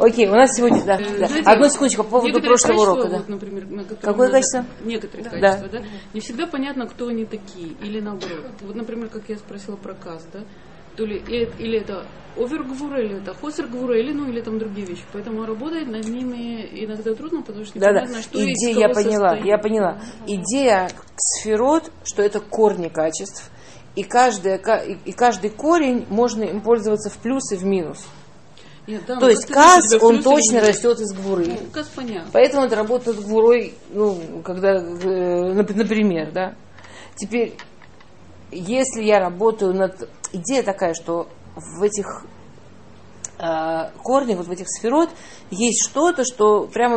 Окей, у нас сегодня, да. Знаете, одну секундочку, по поводу прошлого урока. Вот, например, какое качество? Некоторые качества, да. Не всегда понятно, кто они такие, или наоборот. Вот, например, как я спросила про каз, да, то ли или это овергвура, или это хосергвура, или, ну, или там другие вещи. Поэтому работать над ними иногда трудно, потому что непонятно, что идея, из кого я поняла. Идея сферот, что это корни качеств, и каждый корень можно им пользоваться в плюс и в минус. Нет, да, то есть каз, он точно растет из гвуры. Ну, каз понятно. Поэтому это работает с гвурой, ну, когда, например, да. Теперь, если я работаю над... Идея такая, что в этих корнях, вот в этих сферот, есть что-то, что прямо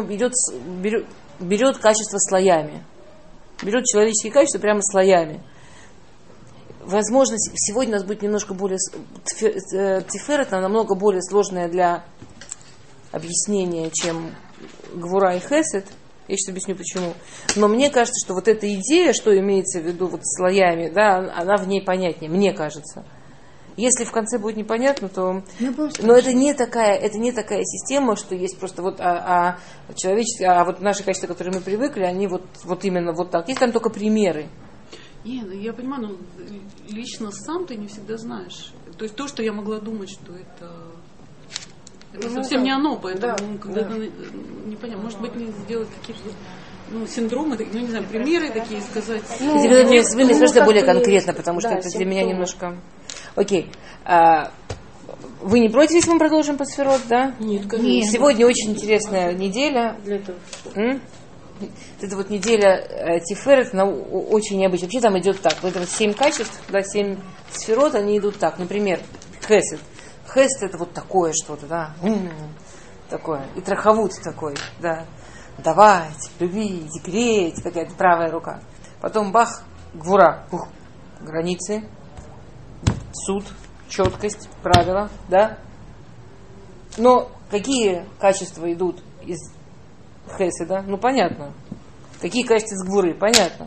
берет качество слоями. Берет человеческие качества прямо слоями. Возможно, сегодня у нас будет немножко более... Тиферет, она намного более сложная для объяснения, чем гвура и хесед. Я сейчас объясню, почему. Но мне кажется, что вот эта идея, что имеется в виду вот слоями, да, она в ней понятнее, мне кажется. Если в конце будет непонятно, то... Но это не такая система, что есть просто вот человеческие, вот наши качества, которые мы привыкли, они вот именно вот так. Есть там только примеры. Нет, я понимаю, но лично сам ты не всегда знаешь. То есть то, что я могла думать, что это совсем не оно, поэтому когда-то непонятно. Может быть, мне сделать какие-то синдромы, ну не знаю, примеры такие сказать. Вы мне спрашиваете более конкретно, потому что это для меня немножко... Окей. Вы не против, если мы продолжим по сферот, да? Нет, конечно. Сегодня очень интересная неделя. Для этого. Это вот неделя Тиферет, она очень необычная. Вообще там идет так. Вот это вот 7 качеств, да, 7 сферот, они идут так. Например, хесед. Хесед это вот такое что-то, да. Такое. И трахавут такой, да. Давайте, любите, грейте, какая-то правая рука. Потом бах, гвура. Границы, суд, четкость, правила, да. Но какие качества идут из хеседа? Ну, понятно. Какие качества из гвуры? Понятно.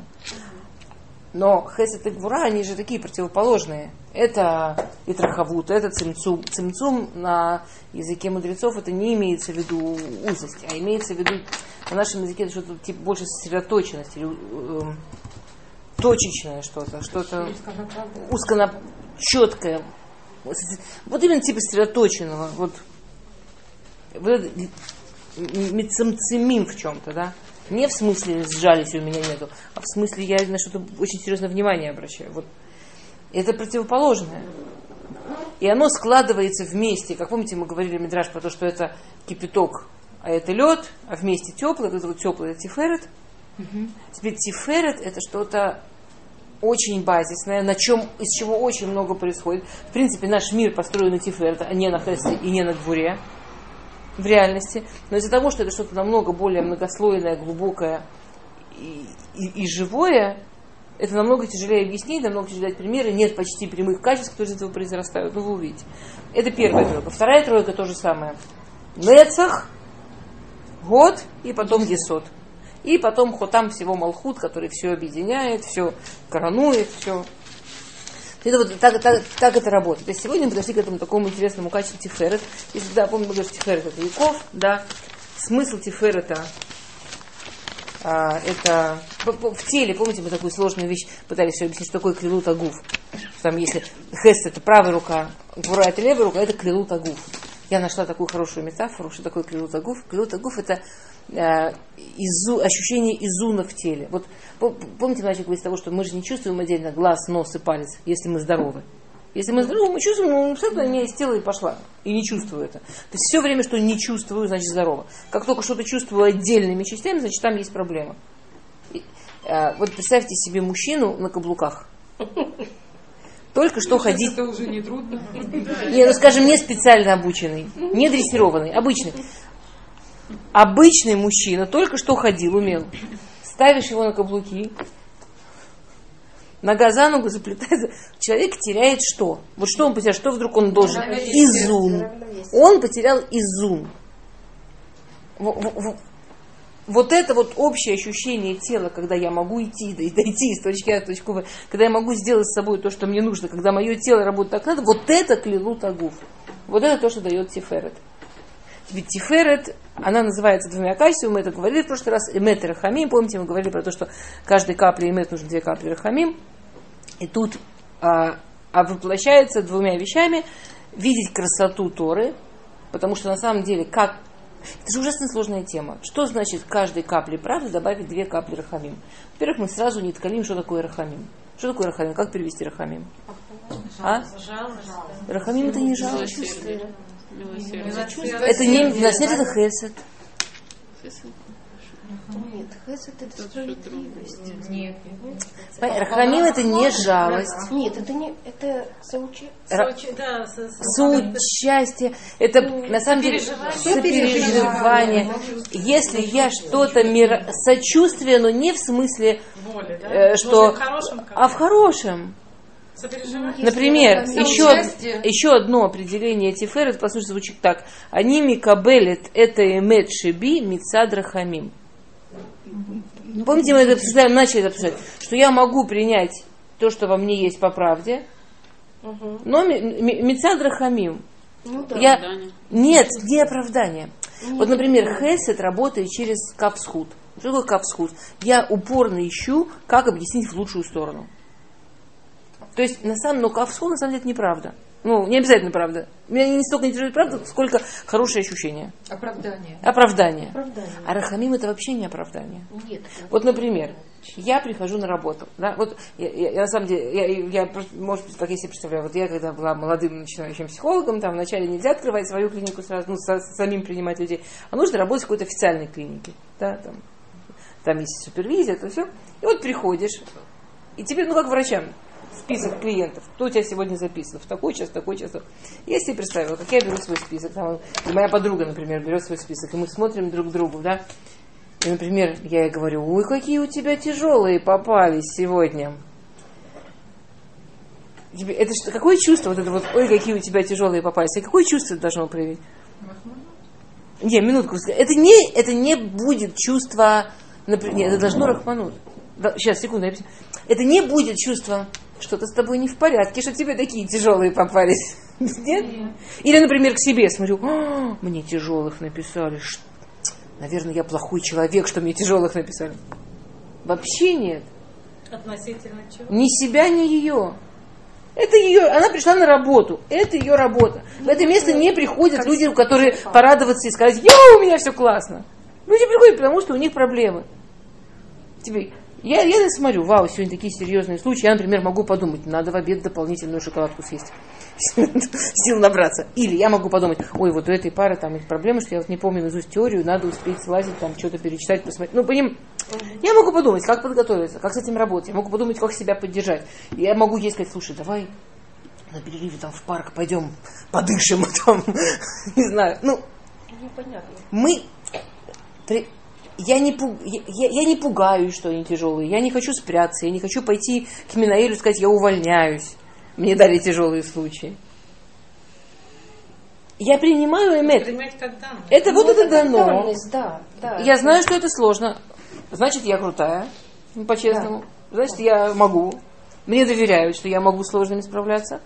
Но хесед и гвура, они же такие противоположные. Это итрахавут, это цимцум. Цимцум на языке мудрецов это не имеется в виду узость, а имеется в виду на нашем языке это что-то типа больше сосредоточенность или точечное что-то четкое. Вот именно типа сосредоточенного. Вот мецамцемим в чем-то, да? Не в смысле сжались у меня нету, а в смысле я на что-то очень серьезное внимание обращаю. Вот. Это противоположное. И оно складывается вместе. Как помните, мы говорили Мидраш про то, что это кипяток, а это лед, а вместе теплый, это вот теплый, это тиферет. Теперь тиферет это что-то очень базисное, из чего очень много происходит. В принципе, наш мир построен на тиферет, а не на хессе и не на гвуре. В реальности, но из-за того, что это что-то намного более многослойное, глубокое и живое, это намного тяжелее объяснить, намного тяжелее дать примеры, нет почти прямых качеств, которые из этого произрастают, ну вы увидите. Это первая тройка. Вторая тройка то же самое. Нецах, год и потом есот. И потом хотам всего малхут, который все объединяет, все коронует, все. Это вот так это работает. То есть сегодня мы подошли к этому такому интересному качеству тиферет. Если, да, помните, мы говорим, что тиферет это Яков, да. Смысл тиферета это в теле, помните, мы такую сложную вещь пытались все объяснить, что такое клилут агуф. Там если хест это правая рука, гвура это левая рука, это клилут агуф. Я нашла такую хорошую метафору, что такое клилут агуф. Клилут агуф это ощущение изуна в теле. Вот помните, мы начали говорить с того, что мы же не чувствуем отдельно глаз, нос и палец, если мы здоровы. Если мы здоровы, мы чувствуем, ну, что-то у меня из тела и пошла. И не чувствую это. То есть все время, что не чувствую, значит здорово. Как только что-то чувствую отдельными частями, значит там есть проблема. Вот представьте себе мужчину на каблуках. Только что ходить. Это уже не трудно. Не, ну скажем, не специально обученный, не дрессированный, обычный. Обычный мужчина только что ходил, умел. Ставишь его на каблуки, нога за ногу заплетается. Человек теряет что? Вот что он потерял? Что вдруг он должен? Изун. Он потерял изун. Вот это вот общее ощущение тела, когда я могу идти, дойти из точки А в точку В, когда я могу сделать с собой то, что мне нужно, когда мое тело работает так надо, вот это клилут агуф. Вот это то, что дает тиферет. Ведь Тиферет, она называется двумя качествами, мы это говорили в прошлый раз, эмет и рахамим. Помните, мы говорили про то, что каждой капле эмет нужно 2 капли рахамим. И тут воплощается двумя вещами: видеть красоту Торы, потому что на самом деле, это же ужасно сложная тема. Что значит каждой капле правды добавить 2 капли рахамим? Во-первых, мы сразу не ткалим, что такое рахамим. Что такое рахамим? Как перевести рахамим? Рахамим это не жалость. Это не нет, это хесед. Нет, хесед это справедливость. Нет. Рахамим это не жалость. Нет, это не это соучастие. Это на самом деле сопереживание. Если я что-то сочувствие, но не в смысле, что, а в хорошем. Например, еще одно определение Тиферет, послушайте, звучит так: они микабелет это эмет шеби мицад рахамим. Помните, мы это обсуждаем, начали это обсуждать, что я могу принять то, что во мне есть по правде, но мицад рахамим. Нет, не оправдание. Вот, например, хесед работает через кавсхут. Что такое кавсхут? Я упорно ищу, как объяснить в лучшую сторону. То есть, но кавсхут на самом деле это неправда. Не обязательно правда. Меня не столько интересует правда, сколько хорошее ощущение. Оправдание. А рахамим это вообще не оправдание. Нет. Вот, например, я прихожу на работу. Да? Вот я на самом деле, я, может быть, как я себе представляю, вот я когда была молодым начинающим психологом, там вначале нельзя открывать свою клинику сразу, самим принимать людей, а нужно работать в какой-то официальной клинике. Да? Там есть супервизия, это все. И вот приходишь, и тебе, как врачам, список клиентов, кто у тебя сегодня записан, в такой час. Я себе представила, как я беру свой список, и моя подруга, например, берет свой список, и мы смотрим друг к другу, да, и, например, я ей говорю: ой, какие у тебя тяжелые попались сегодня. Это что, какое чувство, вот это вот, ой, какие у тебя тяжелые попались, и какое чувство это должно проявить? Не, минутку, это не будет чувство, например, это должно рахманут. Сейчас, секунду, я объясню. Это не будет чувство, что-то с тобой не в порядке, что тебе такие тяжелые попались. Нет? Или, например, к себе смотрю: мне тяжелых написали. Наверное, я плохой человек, что мне тяжелых написали. Вообще нет. Относительно чего? Ни себя, ни ее. Это ее, она пришла на работу. Это ее работа. В это место не приходят люди, которые порадоваться и сказать: у меня все классно. Люди приходят, потому что у них проблемы. Я смотрю, вау, сегодня такие серьезные случаи. Я, например, могу подумать: надо в обед дополнительную шоколадку съесть. Сил набраться. Или я могу подумать: ой, вот у этой пары там их проблемы, что я вот не помню наизусть теорию, надо успеть слазить, там что-то перечитать, посмотреть. Я могу подумать, как подготовиться, как с этим работать. Я могу подумать, как себя поддержать. Я могу ей сказать: слушай, давай на перерыве в парк пойдем подышим, не знаю. Непонятно. Я не пугаюсь, что они тяжелые. Я не хочу спрятаться. Я не хочу пойти к Минаэлю и сказать: я увольняюсь. Мне дали тяжелые случаи. Я принимаю эмет. Принимать как данность. Это вот это дано. Да. Я знаю, что это сложно. Значит, я крутая. По-честному. Да. Значит, я могу. Мне доверяют, что я могу с сложными справляться.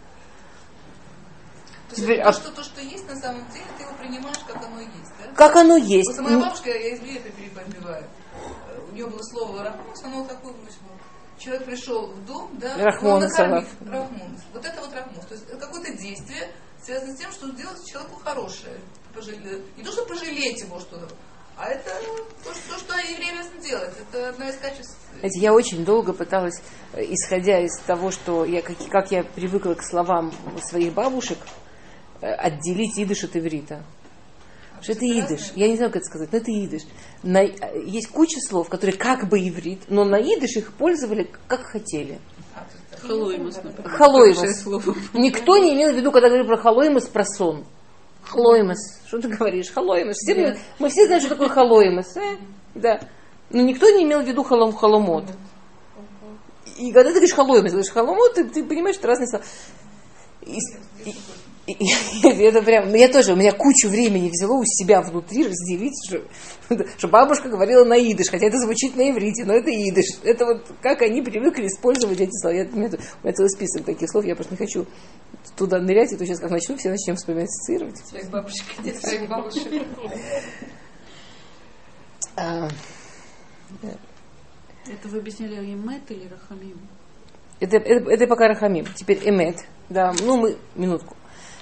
То, что есть на самом деле, ты его принимаешь, как оно есть, да? Как оно есть. Вот моя бабушка, я извини, это перебиваю, у нее было слово «рахмус», оно вот такое вышло. Человек пришел в дом, да, Рахмунс. Рахмунс. Вот это вот рахмунс. То есть это какое-то действие связано с тем, что сделать человеку хорошее. Не то, что пожалеть его что-то, а это то, что евреи обязаны делать. Это одно из качеств. Знаете, я очень долго пыталась, исходя из того, что как я привыкла к словам своих бабушек, отделить идыш от иврита. Что это идыш. Я не знаю, как это сказать, но это идыш. Есть куча слов, которые как бы иврит, но на идыш их пользовали как хотели. Халоймас, например. Халоймас. Никто не имел в виду, когда говорили про халоймас, про сон. Халоймас. Что ты говоришь? Халоймас. Мы все знаем, что такое халоймас. Да. Но никто не имел в виду халомот. И когда ты говоришь халомот, ты понимаешь, что разные слова. Это прям, у меня кучу времени взяло у себя внутри разделить, что бабушка говорила на идыш, хотя это звучит на иврите, но это идыш. Это вот как они привыкли использовать эти слова. У меня целый список таких слов, я просто не хочу туда нырять, и то сейчас как начну, все начнем вспоминать, ассоциировать. Своих бабушек, своих бабушек. Это вы объясняли эмет или рахамим? Это пока рахамим. Теперь эмет. Да, минутку.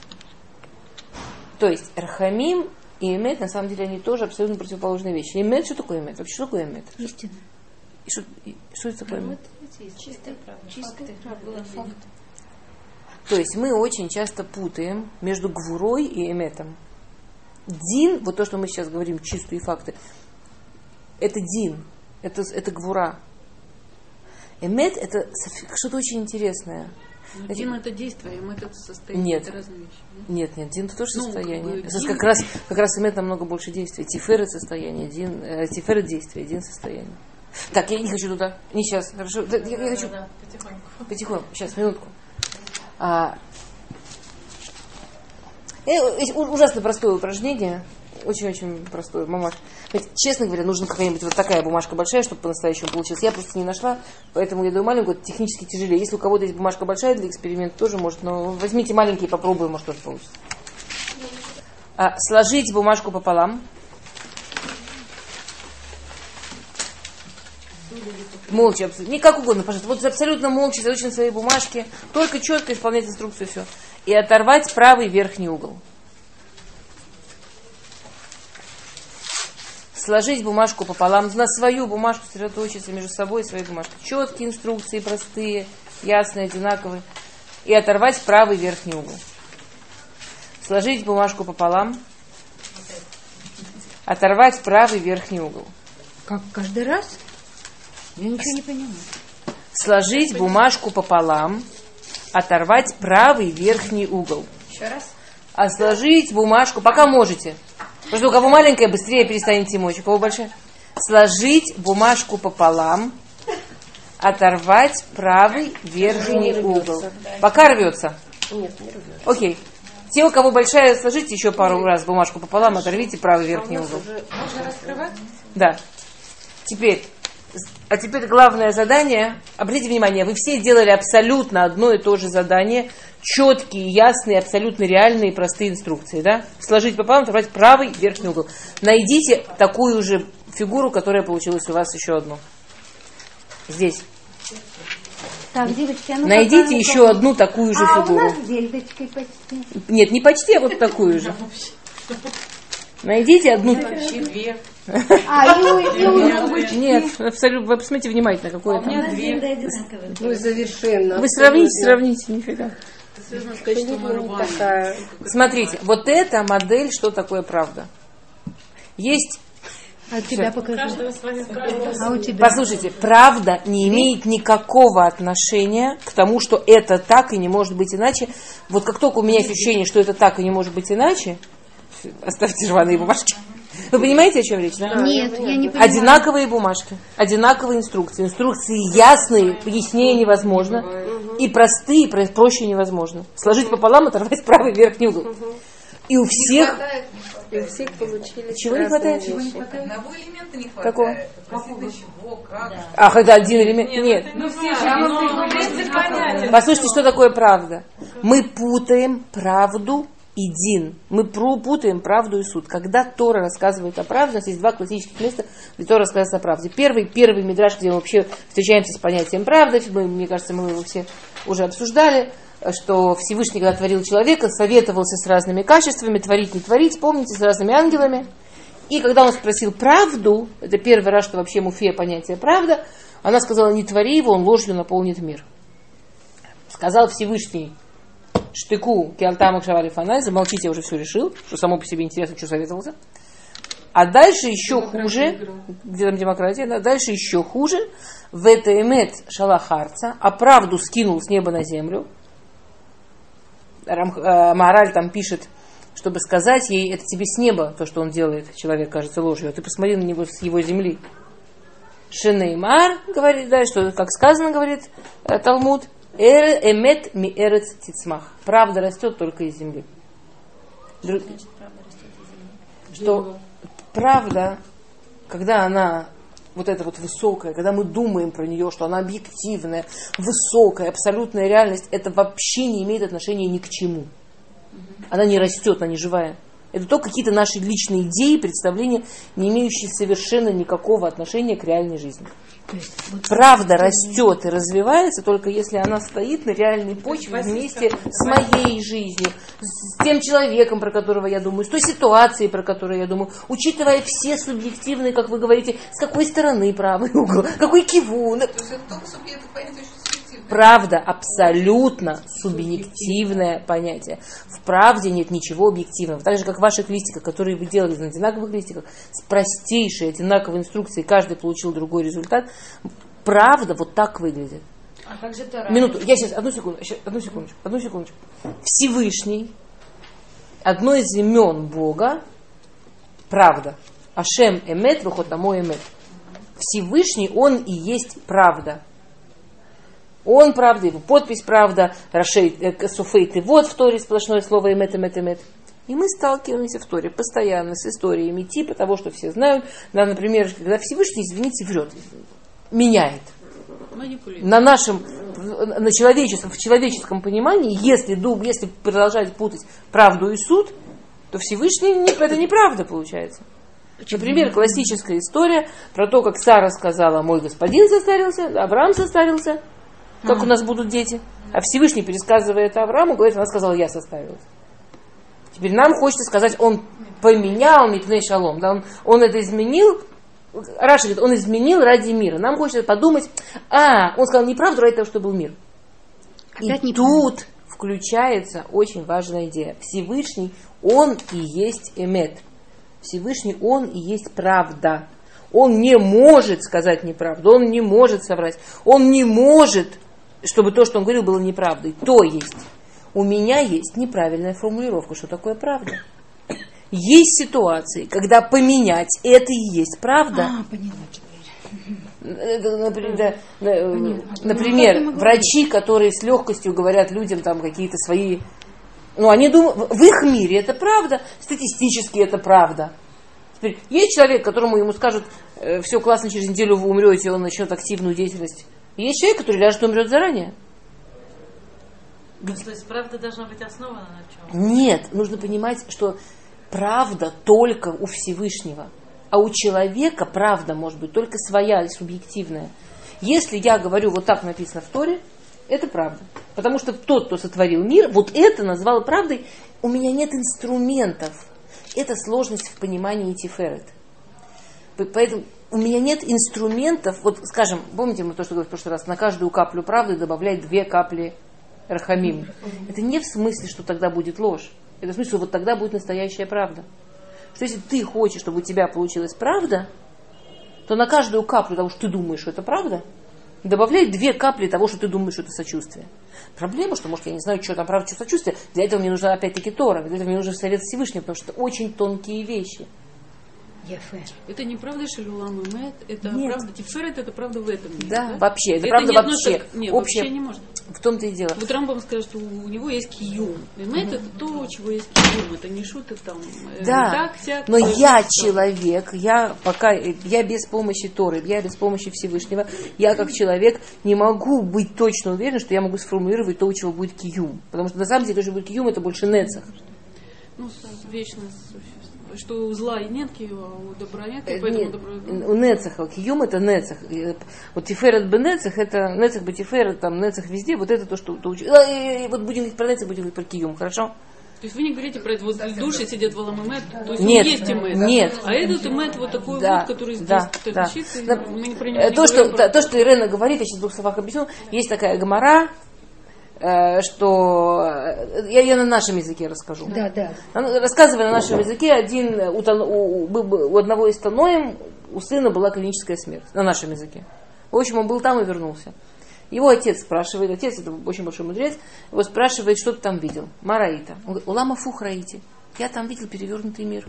То есть рахамим и эмет, на самом деле, они тоже абсолютно противоположные вещи. Эмет, что такое эмет? Вообще, что такое эмет? Истина. Что это такое эмет? Чистая правда. Факт. То есть мы очень часто путаем между гвурой и эметом. Дин, вот то, что мы сейчас говорим, чистые факты, это дин, это гвура. Эмет это что-то очень интересное. Дин это действие, эмет это состояние. Нет. Это разные вещи. Нет, дин это тоже состояние. Дин... Как раз эмет намного больше действия. Тиферет состояние, тиферет действие, дин состояние. Так, я не хочу туда. Не сейчас. Хорошо. Я хочу. Потихоньку. Сейчас, минутку. Ужасно простое упражнение. Очень-очень простое. Мамаш. Честно говоря, нужна какая-нибудь вот такая бумажка большая, чтобы по-настоящему получилось. Я просто не нашла, поэтому я даю маленькую, это технически тяжелее. Если у кого-то есть бумажка большая для эксперимента, тоже может, но возьмите маленькие и попробуем, может, тоже получится. Сложить бумажку пополам. Молча, не как угодно, пожалуйста. Вот абсолютно молча, сосредоточиться на своей бумажке, только четко исполнять инструкцию, все. И оторвать правый верхний угол. Сложить бумажку пополам, на свою бумажку сосредоточиться между собой и своей бумажкой. Четкие инструкции, простые, ясные, одинаковые. И оторвать правый верхний угол. Сложить бумажку пополам. Оторвать правый верхний угол. Как каждый раз? Я ничего не понимаю. Сложить бумажку пополам. Оторвать правый верхний угол. Еще раз. А сложить бумажку, пока можете. Потому что у кого маленькая, быстрее перестанете мочь. У кого большая? Сложить бумажку пополам. Оторвать правый верхний угол. Пока рвется? Нет, не рвется. Окей. Те, у кого большая, сложите еще пару раз бумажку пополам, оторвите правый верхний угол. Можно раскрывать? Да. Теперь главное задание. Обратите внимание, вы все делали абсолютно одно и то же задание. Четкие, ясные, абсолютно реальные, простые инструкции. Да? Сложить пополам, оторвать правый верхний угол. Найдите такую же фигуру, которая получилась у вас еще одну. Здесь. Так, девочки, найдите еще одну такую же фигуру. У нас с Зельдочкой почти. Нет, не почти, а вот такую же. Найдите одну. Две. Нет, абсолютно. Вы посмотрите внимательно, какое там. Ну, совершенно. Вы сравните, нифига. Это связано с качеством рубания. Смотрите, вот эта модель, что такое правда. Есть. А тебя покажи. А у тебя? Послушайте, правда не имеет никакого отношения к тому, что это так и не может быть иначе. Вот как только у меня ощущение, что это так и не может быть иначе, оставьте рваные бумажки. Вы понимаете, о чем речь, да? Нет, я не понимаю. Одинаковые бумажки, одинаковые инструкции. Инструкции ясные, яснее невозможно. И простые, проще невозможно. Сложить пополам, оторвать правый верхний угол. И у всех... И у всех получились. Чего не хватает? Вещи. Одного элемента не хватает. Какого? Спросите, чего, как. А, когда один элемент... Нет. Послушайте, что такое правда. Мы путаем правду и дин. Мы путаем правду и суд. Когда Тора рассказывает о правде, у нас есть два классических места, где Тора рассказывает о правде. Первый мидраш, где мы вообще встречаемся с понятием правды. Мне кажется, мы его все уже обсуждали, что Всевышний, когда творил человека, советовался с разными качествами, творить, не творить, помните, с разными ангелами. И когда он спросил правду, это первый раз, что вообще Муфея понятие правда, она сказала, не твори его, он ложью наполнит мир. Сказал Всевышний Штыку, Киалтамах Шавали Фанай, замолчите, я уже все решил, что само по себе интересно, что советовался. А дальше еще хуже, где там демократия, да, дальше еще хуже, в это эмет шалахарца, а правду скинул с неба на землю. Маораль там пишет, чтобы сказать ей, это тебе с неба, то, что он делает, человек кажется ложью, а ты посмотри на него с его земли. Шенеймар, говорит, да, что, как сказано, говорит Талмуд, эмет ми эрец тицмах. Правда растет только из земли. Что правда, когда она вот это вот высокое, когда мы думаем про нее, что она объективная, высокая, абсолютная реальность, это вообще не имеет отношения ни к чему. Она не растет, она не живая. Это только какие-то наши личные идеи, представления, не имеющие совершенно никакого отношения к реальной жизни. Правда растет и развивается только если она стоит на реальной почве вместе с моей жизнью, с тем человеком, про которого я думаю, с той ситуацией, про которую я думаю, учитывая все субъективные, как вы говорите, с какой стороны правый угол, какой кивун. То есть это только субъективное понятие, очень субъективное. Правда абсолютно субъективное понятие. В правде нет ничего объективного. Так же, как в ваших листиках, которые вы делали на одинаковых листиках, с простейшей одинаковой инструкцией, каждый получил другой результат. Правда вот так выглядит. А как же Тора? Минуту, я сейчас, одну секундочку. Всевышний, одно из имен Бога, правда. Ашем эмет, вухотамо эмет. Всевышний, он и есть правда. Он правда, его подпись правда, суфейт и вот в Торе сплошное слово эмет, эмет, эмет. И мы сталкиваемся в Торе постоянно с историями типа того, что все знают. Да, например, когда Всевышний, извините, врет, меняет. В человеческом понимании, если продолжать путать правду и суд, то Всевышний это неправда получается. Например, классическая история про то, как Сара сказала: мой господин состарился, Авраам состарился, как у нас будут дети. А Всевышний, пересказывая это Аврааму, говорит: она сказала: я состарилась. Теперь нам хочется сказать, он поменял мипней шалом, да, он это изменил. Раша говорит, он изменил ради мира. Нам хочется подумать, он сказал неправду ради того, чтобы был мир. И тут включается очень важная идея. Всевышний, он и есть эмет. Всевышний, он и есть правда. Он не может сказать неправду, он не может соврать, он не может, чтобы то, что он говорил, было неправдой. То есть, у меня есть неправильная формулировка, что такое правда. Есть ситуации, когда поменять это и есть правда. Например, врачи, которые с легкостью говорят людям там какие-то свои... они думают, в их мире это правда, статистически это правда. Теперь, есть человек, которому ему скажут, все классно, через неделю вы умрете, он начнет активную деятельность. Есть человек, который ляжет и умрет заранее. То есть правда должна быть основана на чем? Нет, нужно понимать, что правда только у Всевышнего. А у человека правда может быть только своя, субъективная. Если я говорю, вот так написано в Торе, это правда. Потому что тот, кто сотворил мир, вот это назвал правдой. У меня нет инструментов. Это сложность в понимании тиферет. Поэтому у меня нет инструментов. Вот, скажем, помните мы то, что говорили в прошлый раз, на каждую каплю правды добавлять 2 капли рахамим. Это не в смысле, что тогда будет ложь. Это в смысле, что вот тогда будет настоящая правда. Что если ты хочешь, чтобы у тебя получилась правда, то на каждую каплю того, что ты думаешь, что это правда, добавляй 2 капли того, что ты думаешь, что это сочувствие. Проблема, что, может, я не знаю, что там правда, что сочувствие. Для этого мне нужна опять-таки Тора, для этого мне нужен совет Всевышнего, потому что это очень тонкие вещи. Это не правда шелюлам эмет, это Нет. правда тиферет, это правда в этом мире. Да, вообще, это Это правда не вообще. относится- Нет, вообще не может. В том-то и дело. Вот Рамбам скажет, что у него есть киюм. Эмет это то, у чего есть киюм. Это не шуты там. Да, Так, сяк, но это я что. человек, я без помощи Торы, я без помощи Всевышнего, я как человек не могу быть точно уверен, что я могу сформулировать то, у чего будет киюм. Потому что на самом деле то, что будет киюм, это больше нецах. Вечно существо. Что у зла и нет киюма, а у добра нет, и поэтому Нет, добро... у нецаха, киюм это нецах. Вот тиферет бенецах, это нецах бетиферет, там нецах везде, вот это то, что... Вот будем говорить про нецах, будем говорить про киюм, хорошо? То есть вы не говорите про это, вот души сидят в аламемет, то есть Нет, есть эмет. нет. А этот эмет вот такой Да, вот, который здесь да. тащится, мы не про него не То, говорим про- что Ирена говорит, я сейчас в 2 словах объясню, есть такая гемара, что... Я ее на нашем языке расскажу. Да. Рассказывая на нашем языке, у одного из Таноим, у сына была клиническая смерть. На нашем языке. В общем, он был там и вернулся. Его отец спрашивает, отец это очень большой мудрец, его спрашивает, что ты там видел. Мараита. Он говорит, улама фух раити. Я там видел перевернутый мир.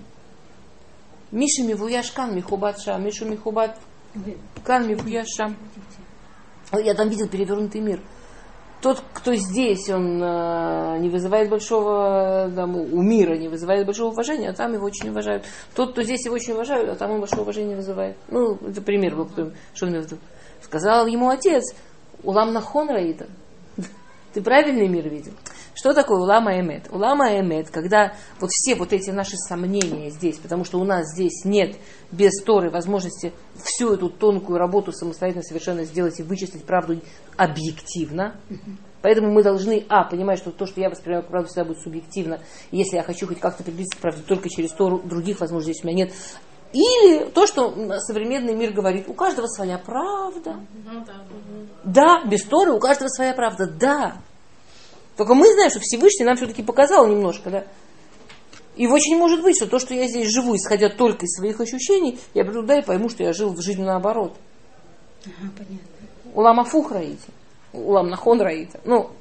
Миша мивуяш кан михубат шам. Мишу михубат кан мивуяш шам. Я там видел перевернутый мир. тот, кто здесь, он не вызывает большого, там, у мира не вызывает большого уважения, а там его очень уважают. Тот, кто здесь его очень уважают, а там он большого уважения вызывает. Ну, это пример был, что он имел в виду. Сказал ему отец, улам нахон раита. Ты правильный мир видел? Что такое улама эмет? Улама эмет, когда вот все вот эти наши сомнения здесь, потому что у нас здесь нет без Торы возможности всю эту тонкую работу самостоятельно совершенно сделать и вычислить правду объективно. Поэтому мы должны, понимать, что то, что я воспринимаю как правду, всегда будет субъективно. И если я хочу хоть как-то приблизиться к правде только через Тору, других возможностей здесь у меня нет. Или то, что современный мир говорит, у каждого своя правда. Да, без Торы у каждого своя правда, да. Только мы знаем, что Всевышний нам все-таки показал немножко, да. И очень может быть, что то, что я здесь живу, исходя только из своих ощущений, я приду туда и пойму, что я жил в жизни наоборот. Ага, понятно. Улам афух раите. Улам нахон раите. Ну,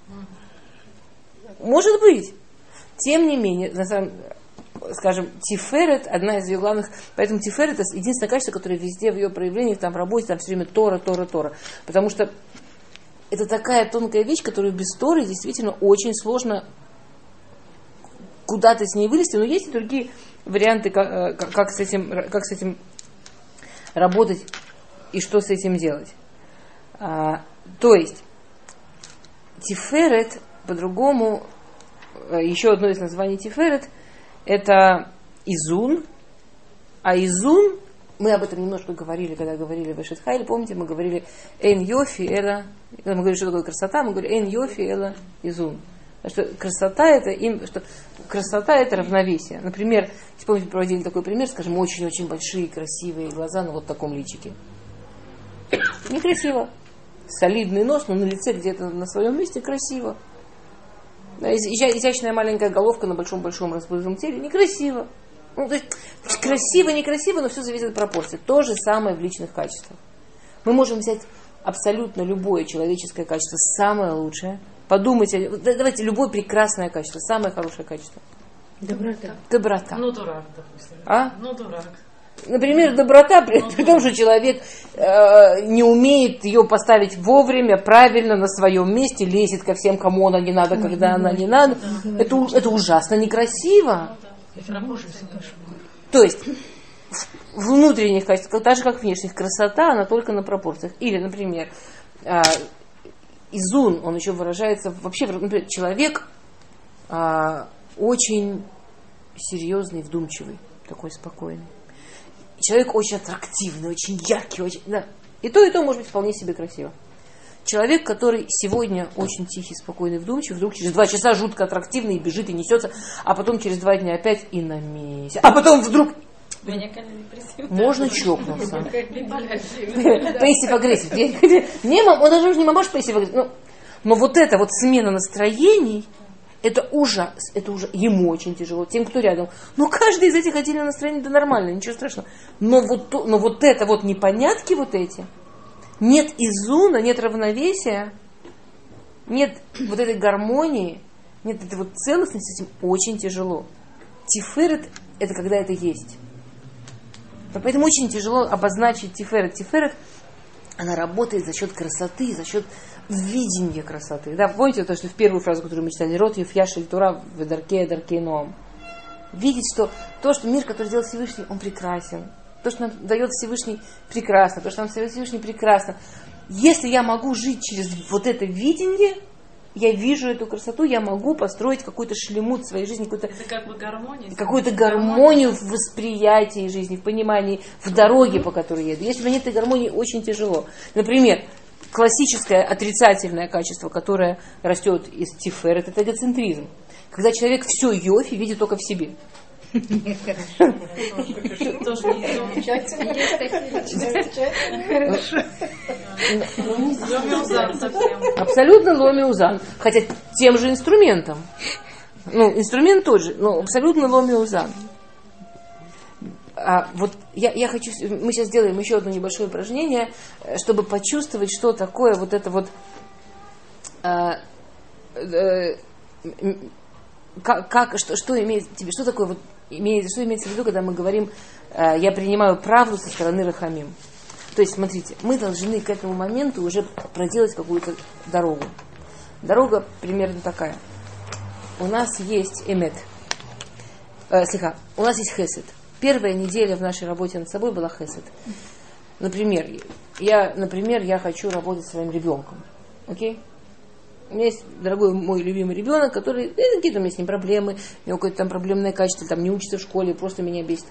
может быть. Тем не менее, на самом деле, скажем, тиферет, одна из ее главных, поэтому тиферет это единственное качество, которое везде в ее проявлениях, там в работе, там все время Тора. Потому что это такая тонкая вещь, которую без Торы действительно очень сложно куда-то с ней вылезти, но есть и другие варианты, как с этим работать и что с этим делать. То есть, тиферет, по-другому, еще одно из названий тиферет, это изун, а изун, мы об этом немножко говорили, когда говорили в Эшет Хайль, помните, мы говорили «Эйн йофи эла», мы говорили, что такое красота, мы говорили «Эйн йофи эла изун». Что красота это равновесие. Например, если помните, проводили такой пример, скажем, очень-очень большие красивые глаза на вот таком личике. Некрасиво. Солидный нос, но на лице где-то на своем месте красиво. Изящная маленькая головка на большом-большом расплывчатом теле. Некрасиво. Ну, то есть, красиво, некрасиво, но все зависит от пропорций. То же самое в личных качествах. Мы можем взять абсолютно любое человеческое качество, самое лучшее. Подумайте, давайте, любое прекрасное качество, самое хорошее качество. Доброта. Ну, дурак, допустим. Ну, дурак. Например, доброта, при том, что человек не умеет ее поставить вовремя, правильно, на своем месте, лезет ко всем, кому она не надо, когда она не надо. Это ужасно некрасиво. То есть, внутренних качеств, так же, как внешних, красота, она только на пропорциях. Или, например, изун, он еще выражается, вообще, например, человек очень серьезный, вдумчивый, такой спокойный. Человек очень аттрактивный, очень яркий, очень, да. И то может быть вполне себе красиво. Человек, который сегодня очень тихий, спокойный, вдумчивый, вдруг через 2 часа жутко аттрактивный, и бежит, и несется, а потом через 2 дня опять и на месяц. А потом вдруг... Можно чокнуться. Пассив-агрессив. Он даже уже не может пассив-агрессив. Но вот эта вот смена настроений, это ужас. Это уже ему очень тяжело, тем, кто рядом. Но каждый из этих отдельных настроений, да нормально, ничего страшного. Но вот это вот непонятки вот эти, нет изуна, нет равновесия, нет вот этой гармонии, нет этой вот целостности, с этим очень тяжело. Тиферет – это когда это есть. Поэтому очень тяжело обозначить тиферет. Тиферет, она работает за счет красоты, за счет видения красоты. Да, помните то, что в первую фразу, которую мы читали, «Рот юфьяшель Тура ведаркея даркей ноам». Видеть, что то, что мир, который делает Всевышний, он прекрасен. То, что нам дает Всевышний, прекрасно. То, что нам дает Всевышний, прекрасно. Если я могу жить через вот это видение, я вижу эту красоту, я могу построить какой-то шлемут в своей жизни, это как бы гармония, какую-то гармонию в восприятии жизни, в понимании, в дороге, по которой я еду. Если у меня нет этой гармонии, очень тяжело. Например, классическое отрицательное качество, которое растет из тиферет, это эгоцентризм. Когда человек все йофи видит только в себе. Абсолютно ломи-узан. Хотя тем же инструментом. Инструмент тот же, но абсолютно ломи-узан. Вот я хочу, мы сейчас сделаем еще одно небольшое упражнение, чтобы почувствовать, что такое вот это вот, что имеет тебе, что такое вот что имеется в виду, когда мы говорим, я принимаю правду со стороны рахамим. То есть, смотрите, мы должны к этому моменту уже проделать какую-то дорогу. Дорога примерно такая. У нас есть эмет. У нас есть хесед. Первая неделя в нашей работе над собой была хесед. Например, я хочу работать с своим ребенком. Окей? У меня есть дорогой мой любимый ребенок, который, какие-то у меня с ним проблемы, у него какое-то там проблемное качество, там не учится в школе, просто меня бесит.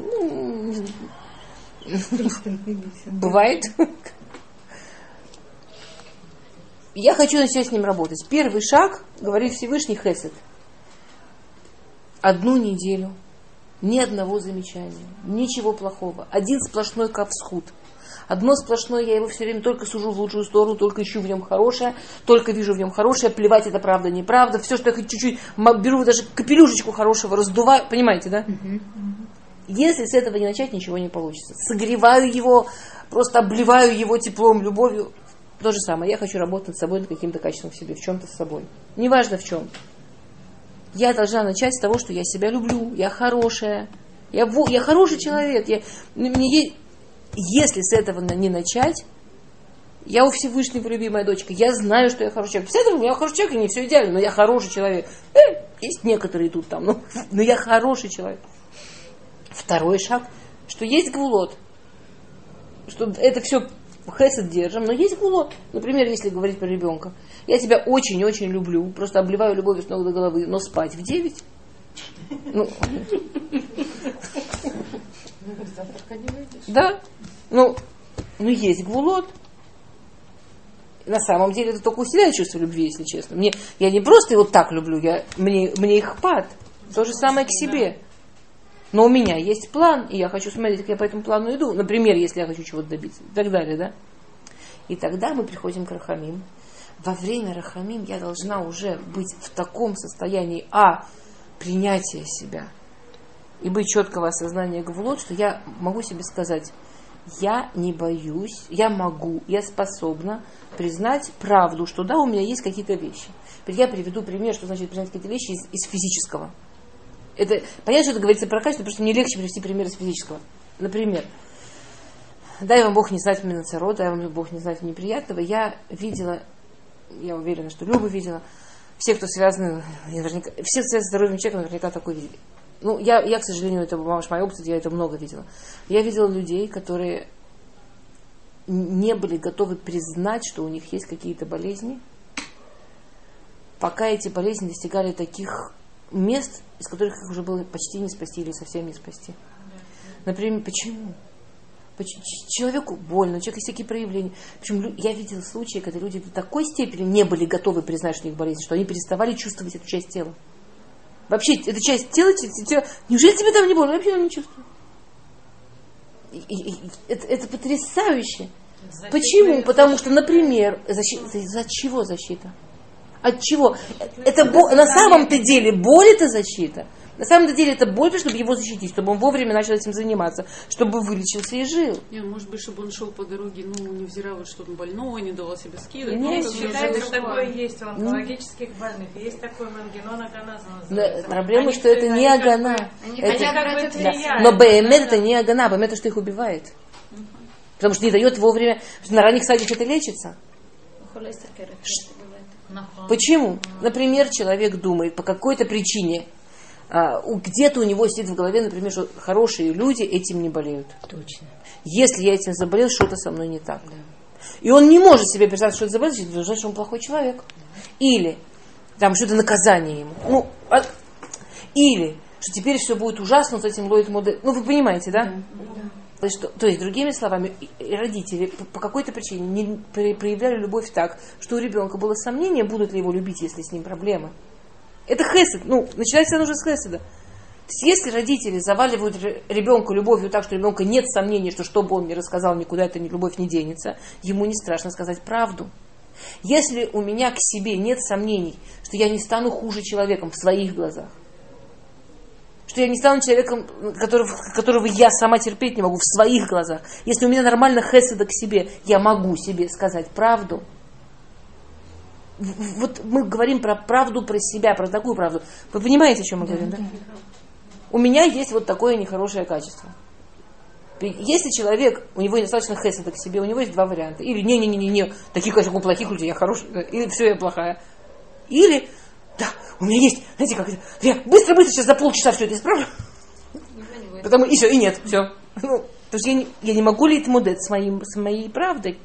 Бывает. Я хочу начать с ним работать. Первый шаг, говорит Всевышний, хесед. 1 неделю, ни одного замечания, ничего плохого. Один сплошной кавсхут. Одно сплошное, я его все время только сужу в лучшую сторону, только ищу в нем хорошее, только вижу в нем хорошее, плевать, это правда, неправда. Все, что я хоть чуть-чуть, беру даже капелюшечку хорошего, раздуваю. Понимаете, да? Если с этого не начать, ничего не получится. Согреваю его, просто обливаю его теплом, любовью. То же самое. Я хочу работать над собой, над каким-то качеством в себе, в чем-то с собой. Неважно в чем. Я должна начать с того, что я себя люблю, я хорошая, я хороший человек. Если с этого не начать, я у Всевышнего любимая дочка, я знаю, что я хороший человек. С этого я хороший человек, и не все идеально, но я хороший человек. Есть некоторые тут там, но я хороший человек. Второй шаг, что есть гвулот, что это все хесед держим, но есть гвулот. Например, если говорить про ребенка. Я тебя очень-очень люблю, просто обливаю любовью с ног до головы, но спать в 9. Да. Ну, есть гвулот. На самом деле это только усиляет чувство любви, если честно. Я не просто его так люблю, мне их хват. То же самое к себе. Но у меня есть план, и я хочу смотреть, как я по этому плану иду. Например, если я хочу чего-то добиться. И так далее, да? И тогда мы приходим к рахамим. Во время рахамим я должна уже быть в таком состоянии принятия себя и быть четкого осознания гвулот, что я могу себе сказать, я не боюсь, я могу, я способна признать правду, что да, у меня есть какие-то вещи. Я приведу пример, что значит признать какие-то вещи из физического. Это, понятно, что это говорится про качество, потому что мне легче привести пример из физического. Например, дай вам Бог не знать минацарот, дай вам Бог не знать неприятного. Я видела, я уверена, что Люба видела, все, кто связаны, все, кто связаны с здоровьем человека, наверняка такой видели. Я, к сожалению, это моя опция, я это много видела. Я видела людей, которые не были готовы признать, что у них есть какие-то болезни, пока эти болезни достигали таких мест, из которых их уже было почти не спасти или совсем не спасти. Например, почему? Человеку больно, у человека есть такие проявления. Причем я видела случаи, когда люди до такой степени не были готовы признать, что у них болезнь, что они переставали чувствовать эту часть тела. Вообще, эта часть тела, неужели тебе там не больно? Я вообще не чувствую. Это потрясающе. Почему? Потому что, например, за чего защита? От чего? Это на самом-то деле боль это защита. На самом деле это боль, чтобы его защитить, чтобы он вовремя начал этим заниматься, чтобы вылечился и жил. Нет, может быть, чтобы он шел по дороге, невзирая, что он больной, не давал себе скидок. Нет, считается, что такое есть у онкологических больных. Есть такой мангенон аганаза называется. Проблема, что это не агана. Но БМЭ это не агана, БМЭ это что их убивает. Потому что не дает вовремя. На ранних стадиях это лечится. Почему? Например, человек думает по какой-то причине, где-то у него сидит в голове, например, что хорошие люди этим не болеют. Точно. Если я этим заболел, что-то со мной не так. Да. И он не может себе представить, что это заболел, значит, что он плохой человек. Да. Или там что-то наказание ему. Или что теперь все будет ужасно с этим ловит модель. Вы понимаете, да? Да. То есть, другими словами, родители по какой-то причине не проявляли любовь так, что у ребенка было сомнение, будут ли его любить, если с ним проблемы. Это хесед. Начинается нужно с хеседа. То есть, если родители заваливают ребенка любовью так, что у ребенка нет сомнений, что бы он ни рассказал, никуда эта любовь не денется, ему не страшно сказать правду. Если у меня к себе нет сомнений, что я не стану хуже человеком в своих глазах, что я не стану человеком, которого я сама терпеть не могу в своих глазах, если у меня нормально хеседа к себе, я могу себе сказать правду. Вот мы говорим про правду, про себя, про такую правду. Вы понимаете, о чем мы говорим, да? У меня есть вот такое нехорошее качество. Если человек, у него недостаточно хеседа к себе, у него есть два варианта. Или не, таких, как у плохих людей, я хорошая, или все, я плохая. Или, да, у меня есть, знаете, как это, я быстро сейчас за полчаса все это исправлю. Потому и все, и нет, все. Ну, потому что я не могу лейтмодет с моей правдой.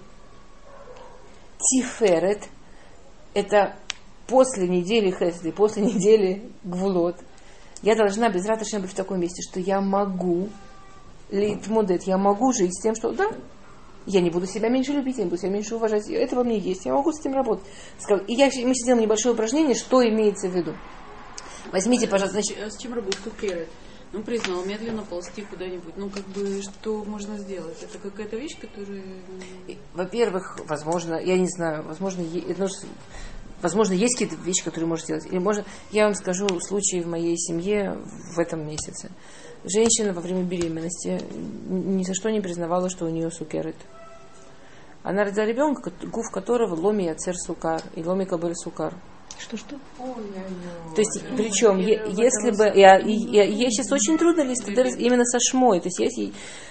Тиферет – это после недели хесед, после недели гвулот. Я должна без раташем быть в таком месте, что я могу лейтмодет, я могу жить с тем, что да, я не буду себя меньше любить, я не буду себя меньше уважать. Это во мне есть, я могу с этим работать. И мы сейчас сделаем небольшое упражнение, что имеется в виду. Возьмите, пожалуйста, с чем работать? Он признал медленно ползти куда-нибудь. Ну, как бы, что можно сделать? Это какая-то вещь, которая... Во-первых, возможно, я не знаю, возможно, есть какие-то вещи, которые можно сделать. Или можно, я вам скажу случай в моей семье в этом месяце. Женщина во время беременности ни за что не признавала, что у нее сукерет. Она родила ребенка, гуф которого ломи яцер сукар и ломи кабель сукар. Что? То есть, причем, если бы... Ей сейчас очень трудно именно со шмой. То есть,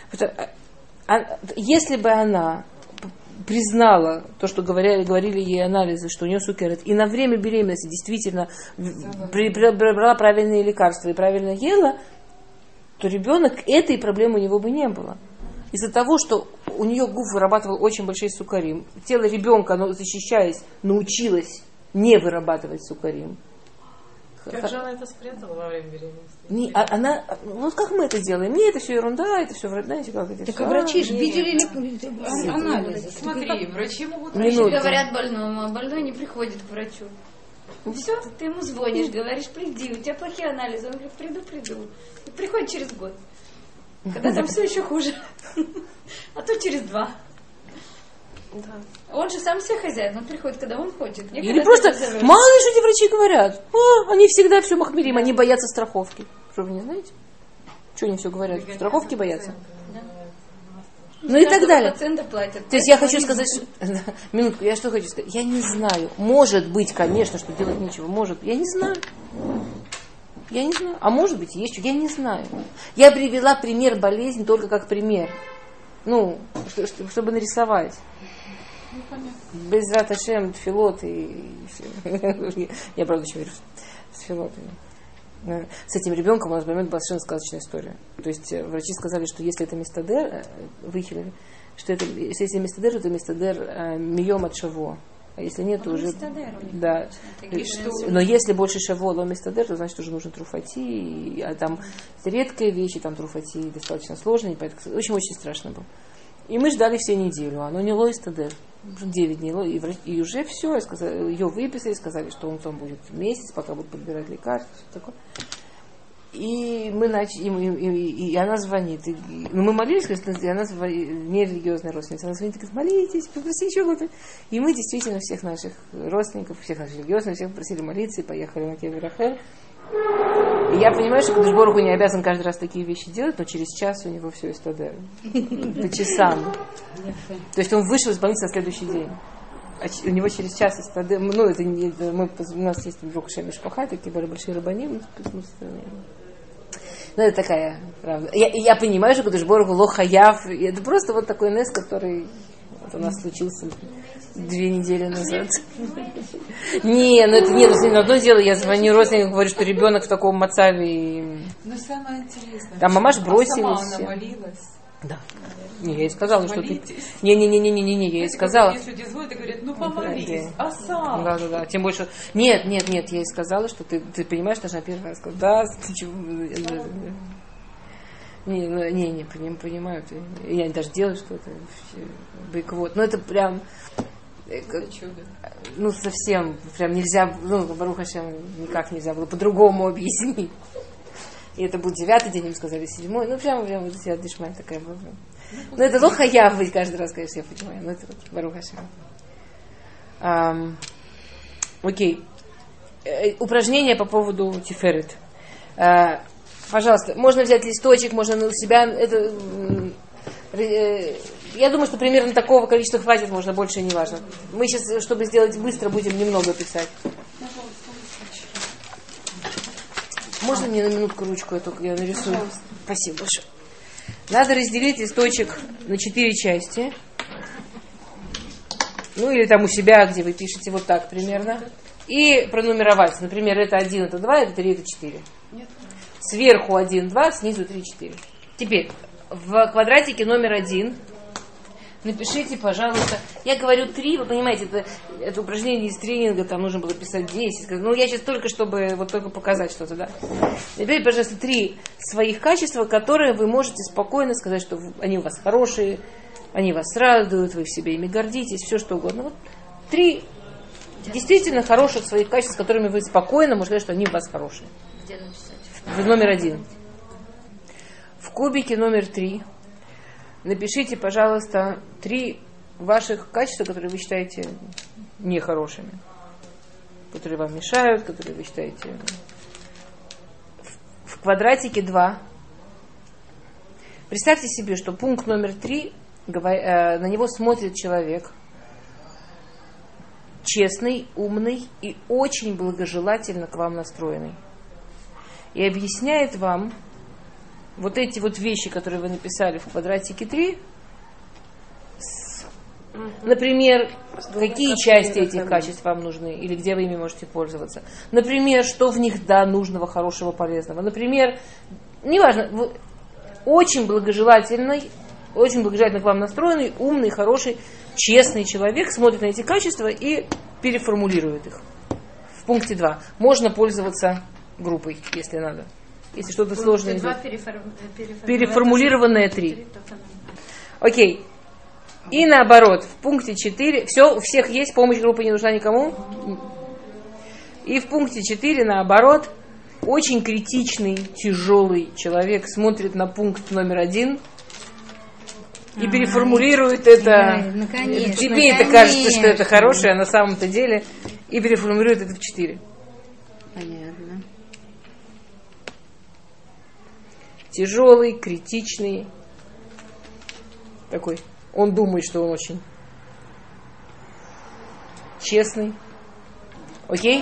если бы она признала то, что говорили ей анализы, что у нее сукерет, и на время беременности действительно брала правильные лекарства и правильно ела, то ребенок, этой проблемы у него бы не было. Из-за того, что у нее гуф вырабатывал очень большие сукарим, тело ребенка, оно, защищаясь, научилось не вырабатывать сукарим. Как же она это спрятала во время беременности? Она, вот как мы это делаем? Не, это все ерунда, это все, знаете, как это так все. А врачи же видели анализы. Смотри, врачи могут... Врачи говорят больному, а больной не приходит к врачу. Все, ты ему звонишь, говоришь, приди, у тебя плохие анализы. Он говорит, приду. И приходит через год. Когда там все еще хуже. А то через 2. Да. Он же сам себе хозяин, он приходит, когда он хочет. Или просто, мало ли, что эти врачи говорят. Они всегда все махмерим, они боятся страховки. Что вы не знаете? Что они все говорят? Страховки боятся. Да. Ну и так далее. Пациенты платят. То есть я хочу сказать, минутку, я что хочу сказать? Я не знаю. Может быть, конечно, что делать нечего. Может, я не знаю. А может быть, есть что. Я не знаю. Я привела пример болезни только как пример. Ну, чтобы нарисовать. Без раташем, тфилот и все. Я правда очень верю в тфилот. С этим ребенком у нас в момент была совершенно сказочная история. То есть врачи сказали, что если это мистадер, выхилили, что это, если мистадер, то мистадер мием от шаво. А если нет, то уже... Да. Но если больше шаво, но мистадер, то значит уже нужно труфати. А там редкая вещь, там труфати достаточно сложная. Поэтому очень страшно было. И мы ждали все неделю. Оно не лоистадер. 9 дней. И уже все. Ее выписали, сказали, что он там будет месяц, пока будут подбирать лекарства. Все такое. И мы начали, и она звонит. Мы молились, и она звонит, нерелигиозная родственница. Она звонит и говорит, молитесь, попроси еще что-то. И мы действительно всех наших родственников, всех наших религиозных, всех попросили молиться и поехали на Кевер Рахель. И я понимаю, что Кадош Барух Ху не обязан каждый раз такие вещи делать, но через час у него все истадер. По часам. То есть он вышел из больницы на следующий день. А у него через час истадер. Ну, это не... у нас есть вдруг Шемишпаха, такие более большие рабаним. Ну, это такая правда. Я понимаю, что Кадош Барух Ху ло хаяв. Это просто вот такой нес, который вот у нас случился 2 недели назад. Не, ну это нет, одно дело, я звоню родственникам, говорю, что ребенок в таком мацаве. Но самое интересное. Там мамаш бросились. Сама она молилась. Да. Не, я ей сказала, что ты... Не, я ей сказала. Если люди звонят и говорят, ну помолись, а сам? Да. Тем больше... Нет, я ей сказала, что ты понимаешь, что она первый раз сказала, да, ты чего... Не, понимаю. Я даже делаю что-то. Вот. Но это прям... Ну, совсем, прям нельзя, Барух Ашем, никак нельзя было по-другому объяснить. И это был 9-й день, им сказали 7-й. Ну, прям вот эта дешмань такая была. Ну, это лоха я быть каждый раз, конечно, я понимаю. Но это вот Барух Ашем. Окей. Упражнение по поводу тиферет. Пожалуйста, можно взять листочек, можно у себя... Я думаю, что примерно такого количества хватит, можно больше, не важно. Мы сейчас, чтобы сделать быстро, будем немного писать. Можно мне на минутку ручку эту, я нарисую? Пожалуйста. Спасибо большое. Надо разделить листочек на 4 части. Ну или там у себя, где вы пишете вот так примерно. и пронумеровать. Например, это 1, это 2, это 3, это 4. Сверху 1, 2, снизу 3, 4. Теперь в квадратике номер 1 напишите, пожалуйста, я говорю 3, вы понимаете, это упражнение из тренинга, там нужно было писать 10. Ну, я сейчас только, чтобы вот только показать что-то, да. Напишите, пожалуйста, 3 своих качества, которые вы можете спокойно сказать, что они у вас хорошие, они вас радуют, вы в себе ими гордитесь, все что угодно. Вот 3 действительно хороших своих качеств, с которыми вы спокойно можете сказать, что они у вас хорошие. Где написать? В номер 1. В кубике номер 3 напишите, пожалуйста, 3 ваших качества, которые вы считаете нехорошими, которые вам мешают, которые вы считаете... В квадратике 2 представьте себе, что пункт номер 3, на него смотрит человек честный, умный и очень благожелательно к вам настроенный. И объясняет вам вот эти вот вещи, которые вы написали в квадратике 3, например, какие части этих качеств вам нужны, или где вы ими можете пользоваться. Например, что в них, да, нужного, хорошего, полезного. Например, неважно, очень благожелательно к вам настроенный, умный, хороший, честный человек смотрит на эти качества и переформулирует их. В пункте 2. Можно пользоваться группой, если надо. Если что-то сложное идет. Переформулированное 3. Окей. И наоборот, в пункте 4, все, у всех есть, помощь группы не нужна никому. И в пункте 4, наоборот, очень критичный, тяжелый человек смотрит на пункт номер 1 и переформулирует это. Тебе это кажется, что это хорошее, а на самом-то деле, и переформулирует это в 4. Понятно. Тяжелый, критичный, такой. Он думает, что он очень честный. Окей?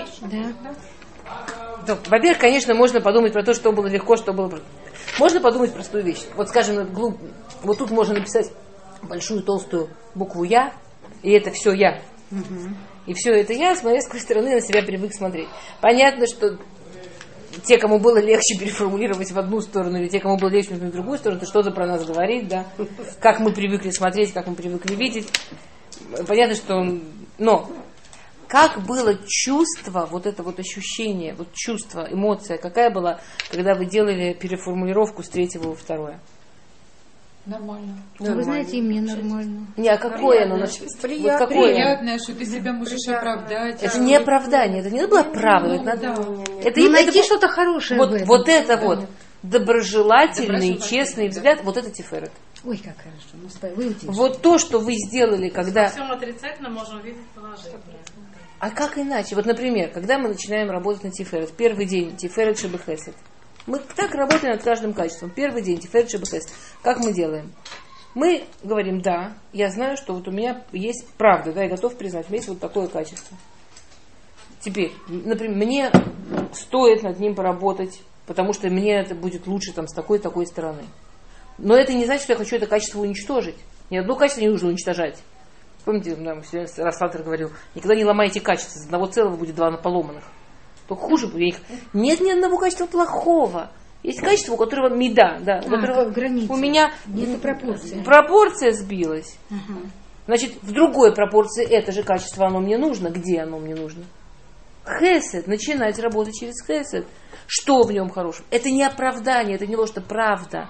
Да. Во-первых, конечно, можно подумать про то, что было легко, что было... Можно подумать простую вещь. Вот, скажем, вот тут можно написать большую толстую букву «Я», и это все «Я». И все это «Я», с моей стороны, на себя привык смотреть. Понятно, что те, кому было легче переформулировать в одну сторону, или те, кому было легче в другую сторону, это что-то про нас говорит, да, как мы привыкли смотреть, как мы привыкли видеть. Понятно, что... Но как было чувство, вот это вот ощущение, вот чувство, эмоция, какая была, когда вы делали переформулировку с 3 во 2? Нормально. Вы знаете, и мне нормально. Не, а какое оно? Вот какое? Приятное, что ты себя можешь оправдать. Это не оправдание, это не надо было оправдывать. Это найти что-то хорошее в этом. Вот это вот. Доброжелательный, честный взгляд, вот это тиферет. Ой, как хорошо. Выучишь. Вот то, что вы сделали, когда... Во всем отрицательно можем видеть положительное. А как иначе? Вот, например, когда мы начинаем работать на тиферет, первый день тиферет шебехесед. Мы так работаем над каждым качеством. Первый день тиферет шебехесед. Как мы делаем? Мы говорим, да, я знаю, что вот у меня есть правда, да, я готов признать, у меня есть вот такое качество. Теперь, например, мне стоит над ним поработать, потому что мне это будет лучше там, с такой стороны. Но это не значит, что я хочу это качество уничтожить. Ни одно качество не нужно уничтожать. Помните, нам Рассатер говорил, никогда не ломайте качество, из одного целого будет 2 поломанных. Только хуже будет. Нет ни одного качества плохого. Есть качество, у которого меда, да, у которого у меня пропорция сбилась. Значит, в другой пропорции это же качество, оно мне нужно. Где оно мне нужно? Хесед, начинать работать через хесед. Что в нем хорошего? Это не оправдание, это не ложь, это правда.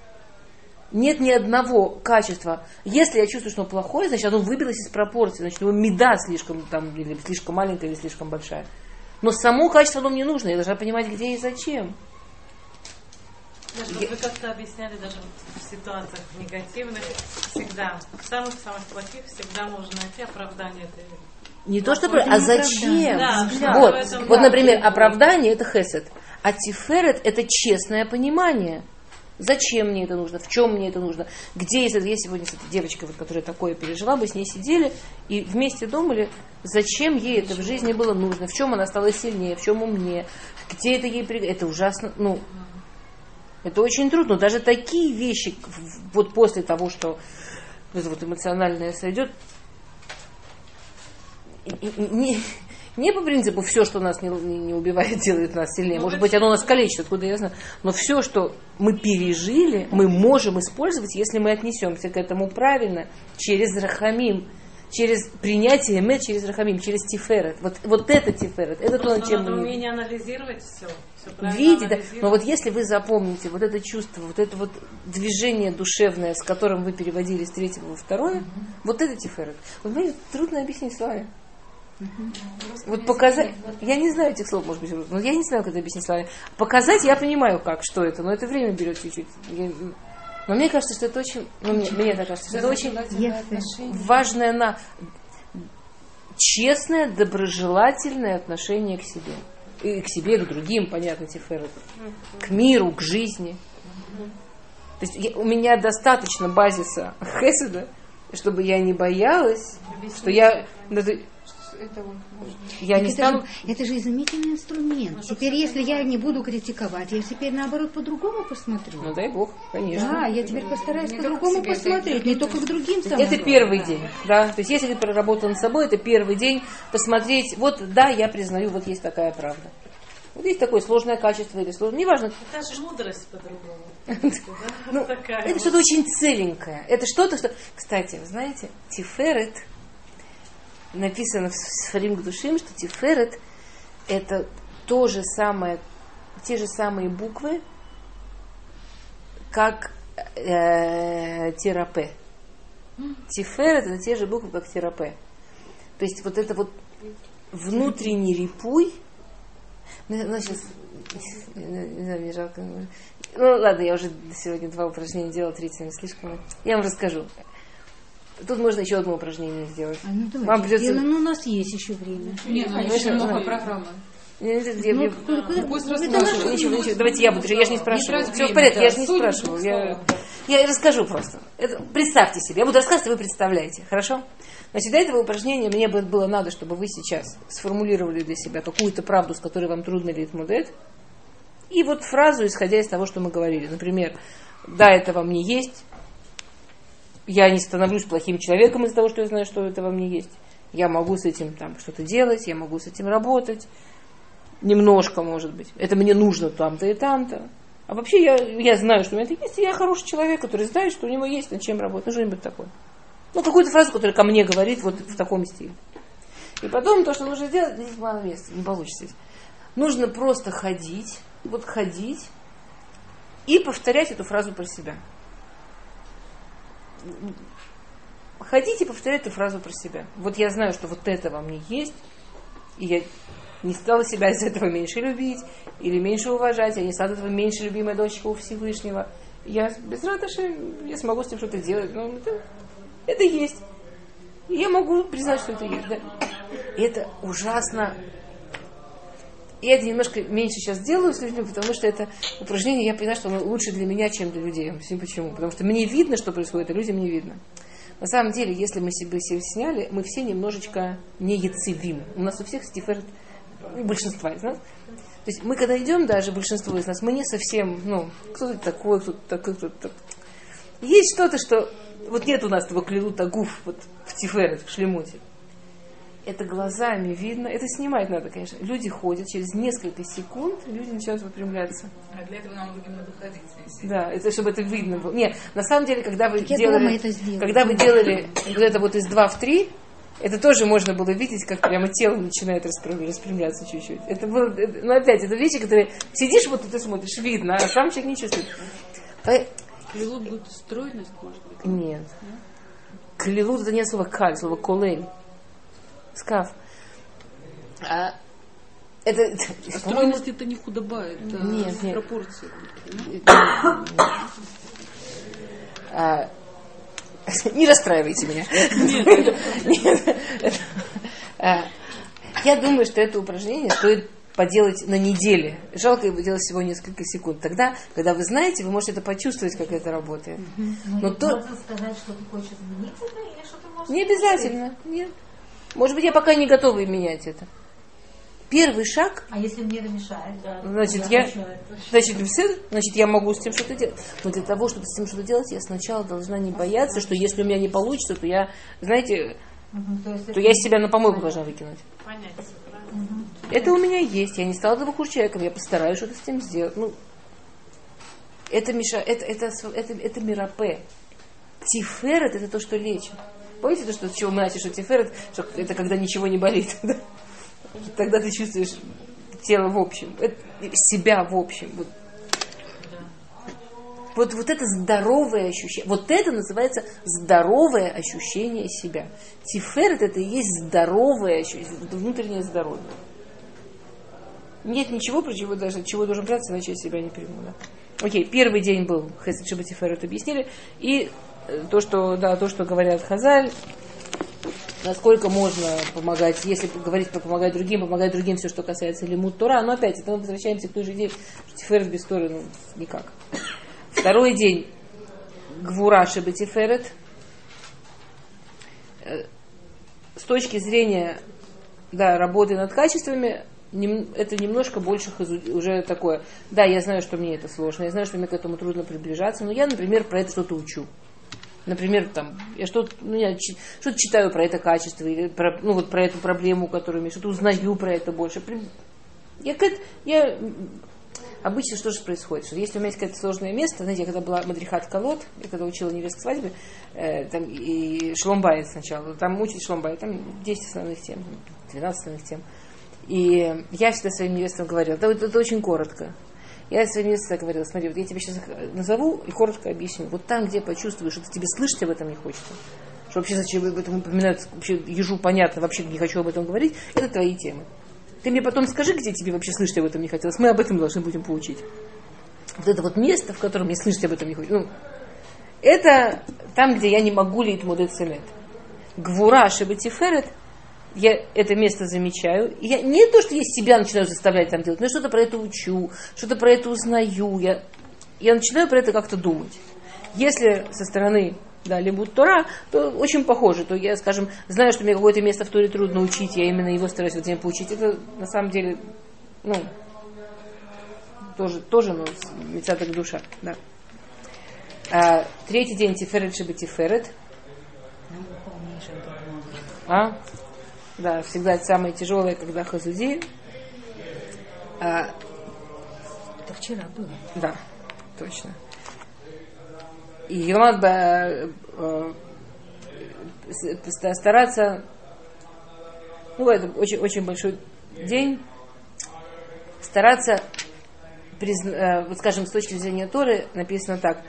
Нет ни одного качества. Если я чувствую, что оно плохое, значит, оно выбилось из пропорции. Значит, его меда слишком, там, или слишком маленькая, или слишком большая. Но само качество оно мне нужно. Я должна понимать, где и зачем. Вы как-то объясняли даже в ситуациях негативных, всегда, в самых-самых плохих, всегда можно найти оправдание этой. Не то, что а зачем? Да, вот, например, оправдание это хесед, а тиферет это честное понимание. Зачем мне это нужно? В чем мне это нужно? Где я сегодня с этой девочкой, вот, которая такое пережила, мы с ней сидели и вместе думали, зачем ей это в жизни было нужно, в чем она стала сильнее, в чем умнее, где это ей пригодилось. Это ужасно, это очень трудно. Даже такие вещи, вот после того, что это вот эмоциональное сойдет, Не по принципу все, что нас не убивает, делает нас сильнее. Может быть, оно нас калечит, откуда я знаю. Но все, что мы пережили, мы можем использовать, если мы отнесемся к этому правильно, через рахамим, через принятие эмет, через рахамим, через тиферет. Вот это тиферет. Это то, над чем надо мы... умение анализировать все. Видите, да? Но вот если вы запомните вот это чувство, вот это вот движение душевное, с которым вы переводили с третьего во второе, вот это тиферет. Вот мне трудно объяснить словами. Вот показать, я не знаю этих слов, может быть, но я не знаю, как это объяснить словами. Показать я понимаю, что это, но это время берет чуть-чуть. Но мне кажется, что это очень, мне так кажется, что это очень важное, честное, доброжелательное отношение к себе. И к себе, и к другим, понятно, тиферет. К миру, к жизни. То есть у меня достаточно базиса хеседа, чтобы я не боялась, что я... Я не стану... Это же изумительный инструмент. Теперь, если я не буду критиковать, я теперь, наоборот, по-другому посмотрю. Ну, дай Бог, конечно. Да, я теперь постараюсь по-другому посмотреть, не только к другим. Это первый день, да. То есть, если ты проработал над собой, это первый день посмотреть, вот, да, я признаю, вот есть такая правда. Вот есть такое сложное качество или сложное, неважно. Это же мудрость по-другому. Это что-то очень целенькое. Это что-то, что... Кстати, вы знаете, тиферет... Написано в Сфарим Гдушим, что тиферет это те же самые буквы, как терапе. Тиферет это те же буквы, как терапе. То есть вот это вот внутренний рипуй. Сейчас, не знаю, мне жалко. Ну ладно, я уже сегодня 2 упражнения делала, 3 не слишком. Я вам расскажу. Тут можно еще одно упражнение сделать. Вам придется... у нас есть еще время. Нет, еще много программы. Давайте я буду, я же не спрашиваю. Все в порядке, я же не спрашиваю. Я расскажу просто. Представьте себе, я буду рассказывать, а вы представляете. Хорошо? Значит, для этого упражнения мне было надо, чтобы вы сейчас сформулировали для себя какую-то правду, с которой вам трудно литмудет, и вот фразу, исходя из того, что мы говорили. Например, да, это во мне есть. Я не становлюсь плохим человеком из-за того, что я знаю, что это во мне есть. Я могу с этим там что-то делать, я могу с этим работать. Немножко, может быть. Это мне нужно там-то и там-то. А вообще я знаю, что у меня это есть, и я хороший человек, который знает, что у него есть над чем работать. Ну, что-нибудь такое. Ну, какую-то фразу, которая ко мне говорит вот в таком стиле. И потом то, что нужно сделать, здесь мало места, не получится. Нужно просто ходить и повторять эту фразу про себя. Ходите и повторяйте эту фразу про себя. Вот я знаю, что вот это во мне есть, и я не стала себя из этого меньше любить или меньше уважать, я не стала этого меньше любимая дочка у Всевышнего. Я без радости, я смогу с этим что-то делать. Но это есть. И я могу признать, что это есть. Да? И это ужасно. Я это немножко меньше сейчас делаю с людьми, потому что это упражнение, я понимаю, что оно лучше для меня, чем для людей. Почему? Потому что мне видно, что происходит, а людям не видно. На самом деле, если мы себе сняли, мы все немножечко не яцевим. У нас у всех тиферет, большинства из нас. То есть мы когда идем, даже большинство из нас, мы не совсем, кто-то такой, кто-то такой, кто-то такой. Есть что-то, что... Вот нет у нас этого клилута гуф вот в тиферет, в шлемуте. Это глазами видно. Это снимать надо, конечно. Люди ходят, через несколько секунд люди начинают выпрямляться. А для этого нам другим надо ходить. Да, это чтобы это видно было. Нет, на самом деле, когда вы делали вот это вот из 2 в 3, это тоже можно было видеть, как прямо тело начинает распрямляться чуть-чуть. Это было, опять, это вещи, которые сидишь вот тут и смотришь, видно, а сам человек не чувствует. Клилут будет стройность, может быть? Нет. Клилут это не слово каль, слово колель. Скаф. Стройность это не худоба, это нет. пропорции. Не расстраивайте меня. Нет. Я думаю, что это упражнение стоит поделать на неделе. Жалко его делать всего несколько секунд. Тогда, когда вы знаете, вы можете это почувствовать, как это работает. Но можно сказать, что ты хочешь изменить это, или что ты можешь... Не обязательно. Нет. Может быть, я пока не готова менять это. Первый шаг. А если мне это мешает? Значит, я могу с этим что-то делать. Но для того, чтобы с этим что-то делать, я сначала должна не бояться, что если у меня не получится, то я, знаете, то я из себя на помойку должна выкинуть. Понятно. Это у меня есть. Я не стала этого хуже человеком. Я постараюсь что-то с этим сделать. Ну, это мирапе. Тиферет — это то, что лечит. Помните то, что, с чего мы начали, что тиферет, что это когда ничего не болит. Тогда ты чувствуешь тело в общем, себя в общем. Вот это здоровое ощущение. Вот это называется здоровое ощущение себя. Тиферет — это и есть здоровое ощущение, внутреннее здоровье. Нет ничего, про чего даже, от чего должен прятаться, иначе я себя не приму. Да? Окей, первый день был Хесед Шеба Тиферет, объяснили. И то, что говорят Хазаль, насколько можно помогать, если говорить про помогать другим все, что касается лимуд Тора, но опять, это мы возвращаемся к той же идее, что Тиферет без Торы, никак. Второй день Гвура Шеба Тиферет. С точки зрения работы над качествами, это немножко больше уже такое. Да, я знаю, что мне это сложно, я знаю, что мне к этому трудно приближаться, но я, например, про это что-то учу. Например, я что-то читаю про это качество, или про эту проблему, которую я что-то узнаю про это больше. Обычно что же происходит? Что если у меня есть какое-то сложное место, знаете, я когда была Мадрихат Колод, я когда учила невестской свадьбе, там и Шлом Байт сначала, там учат Шлом Байт, там 10 основных тем, 12 основных тем. И я всегда своим невестам говорила, это очень коротко. Я своим невестам говорила, смотри, вот я тебе сейчас назову и коротко объясню. Вот там, где почувствуешь, что тебе слышать об этом не хочется, что вообще зачем об этом упоминают, вообще ежу понятно, вообще не хочу об этом говорить, это твои темы. Ты мне потом скажи, где тебе вообще слышать об этом не хотелось. Мы об этом должны будем поучить. Вот это вот место, в котором мне слышать об этом не хочется. Это там, где я не могу лить мудет семет. Гвура Шеба Тиферет, я это место замечаю. Я не то, что я себя начинаю заставлять там делать, но я что-то про это учу, что-то про это узнаю. Я начинаю про это как-то думать. Если со стороны лимуд Тора, то очень похоже. То я, скажем, знаю, что мне какое-то место в Торе трудно учить, я именно его стараюсь вот этим поучить. Это на самом деле, тоже мецаток душа. Да. Третий день Тиферет Шеба Тиферет. Да, всегда самое тяжелое, когда Хазуди. Это вчера было. Да, точно. И надо стараться, это очень, очень большой день, стараться, вот скажем, с точки зрения Торы написано так,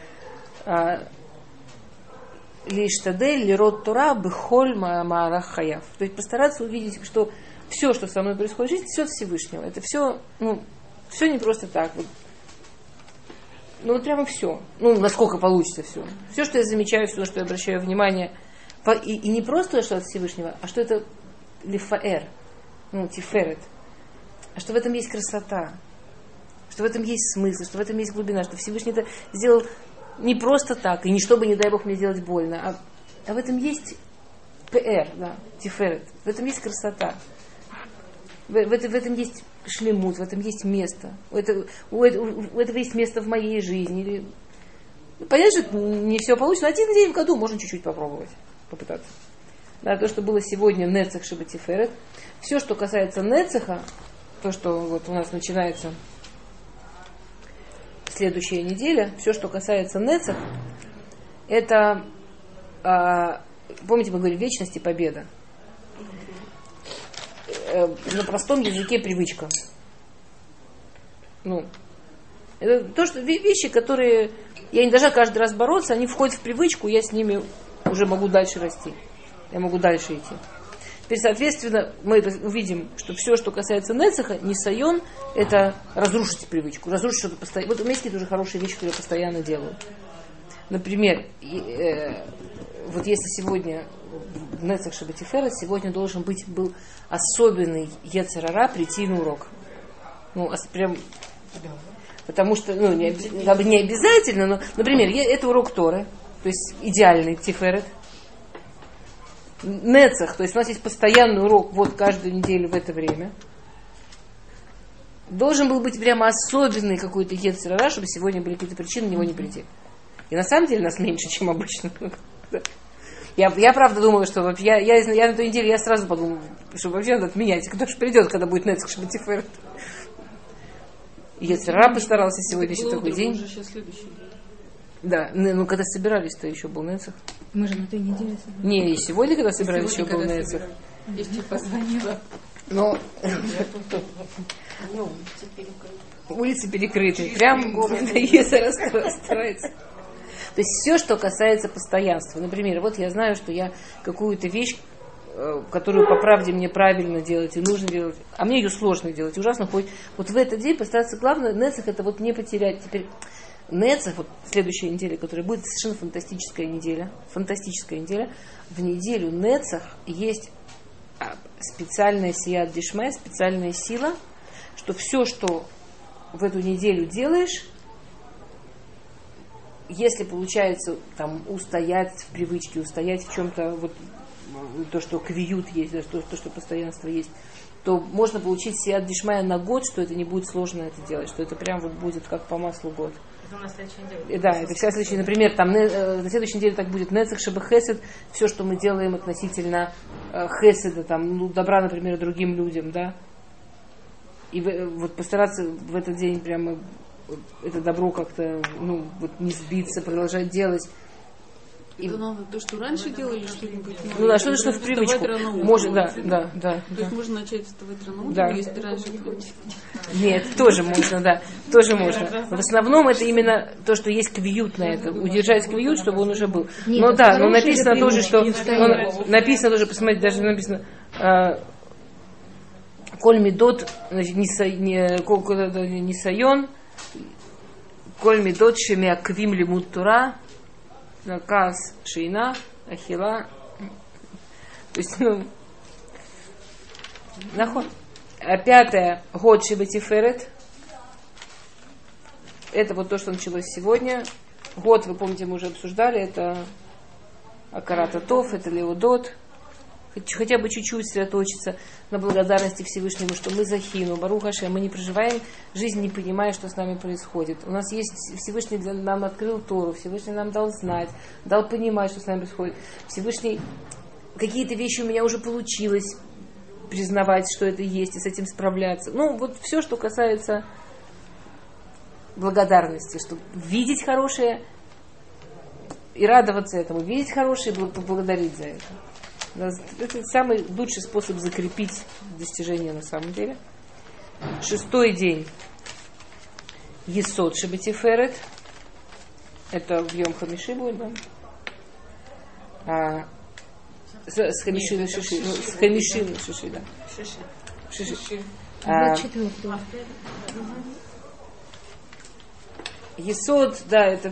лиштадель лирот Тора бехоль маарах хаяв. То есть постараться увидеть, что все, что со мной происходит в жизни, все от Всевышнего. Это все, все не просто так. Вот прямо все. Насколько получится все. Все, что я замечаю, все, что я обращаю внимание. И не просто, что от Всевышнего, а что это лифаэр, тиферет. А что в этом есть красота. Что в этом есть смысл, что в этом есть глубина. Что Всевышний это сделал не просто так, и не чтобы, не дай Бог, мне сделать больно. А в этом есть пр, тиферет. В этом есть красота. В этом есть шлемут, в этом есть место. У этого есть место в моей жизни. Понятно, что не все получится, но один день в году можно чуть-чуть попробовать, попытаться. То, что было сегодня Нецах Шеба Тиферет. Все, что касается Нецаха, то, что вот у нас начинается следующая неделя, все, что касается Нецах, это, помните, мы говорили, вечность и победа. На простом языке привычка. Это то, что вещи, которые я не должна каждый раз бороться, они входят в привычку, я с ними уже могу дальше расти. Я могу дальше идти. Теперь, соответственно, мы увидим, что все, что касается Нецаха, нисайон, это разрушить привычку, разрушить что-то постоянно. Вот у меня есть какие-то уже хорошие вещи, которые я постоянно делаю. Например, вот если сегодня в Нецах Шеба Тиферет, сегодня должен был особенный йецер ара прийти на урок. Прям, потому что, не обязательно, но, например, это урок Торы, то есть идеальный Тиферет. Нецах, то есть у нас есть постоянный урок вот каждую неделю в это время. Должен был быть прямо особенный какой-то йецер ара, чтобы сегодня были какие-то причины на него не прийти. И на самом деле нас меньше, чем обычно. Я правда думаю, что вообще, я на той неделе, я сразу подумала, что вообще надо отменять. Кто же придет, когда будет Нецех Шабатиферет? Если Ра постарался сегодня еще такой день. Уже сейчас следующий день. Да, ну когда собирались-то еще был Нецех. Мы же на той неделе собирались. Не, и сегодня, когда собирались, еще был Нецех. Я тебе позвонила. Но улицы перекрыты. Прям если старается. То есть все, что касается постоянства. Например, вот я знаю, что я какую-то вещь, которую по правде мне правильно делать и нужно делать, а мне ее сложно делать, ужасно ходит. Вот в этот день постараться, главное, Нецех это вот не потерять. Теперь Нецех, вот следующая неделя, которая будет совершенно фантастическая неделя. В неделю Нецех есть специальная сият дишмай, специальная сила, что все, что в эту неделю делаешь, если получается там устоять в привычке, устоять в чем-то, вот то, что квиют есть, да, то, что постоянство есть, то можно получить сият дишмая на год, что это не будет сложно это делать, что это прям вот будет как по маслу год. Это на следующей неделе. Да, это вся следующая, например, там на следующей неделе так будет Нецех Шеба Хесед, все, что мы делаем относительно Хеседа, там, ну, добра, например, другим людям, да. И вот постараться в этот день прямо это добро как-то, ну, вот не сбиться, продолжать делать. Это надо то, что раньше делали, что-нибудь. Ну да, что-то, что в привычку. Может, да. То есть можно начать вставать рано утром, да. если раньше. Нет, тоже можно, да. Тоже можно. В основном это именно то, что есть квиют на это. Удержать квиют, чтобы он уже был. Нет, но да, но написано это тоже, что... Написано тоже, посмотрите, даже написано... Коль медот, значит, нисайон, коль медот шемя квим лимут тура, наказ шейна, ахила. То есть, ну, наход. А пятое, год шибатиферет. Это вот то, что началось сегодня. Год, вы помните, мы уже обсуждали, это Акарата Тов, это Леодот. Хотя бы чуть-чуть сосредоточиться на благодарности Всевышнему, что мы захину, Барух Ашем, мы не проживаем жизнь, не понимая, что с нами происходит. У нас есть Всевышний нам открыл Тору, Всевышний нам дал знать, дал понимать, что с нами происходит. Всевышний, какие-то вещи у меня уже получилось признавать, что это есть, и с этим справляться. Ну, вот все, что касается благодарности, что видеть хорошее и радоваться этому, видеть хорошее и поблагодарить за это. Это самый лучший способ закрепить достижение на самом деле. 6-й день. Есод Шабатиферет. Это в Йом Хамиши будет, да? С Хамиши на Шиши. С Хамиши на Шиши, да. Шиши. Есод, да, это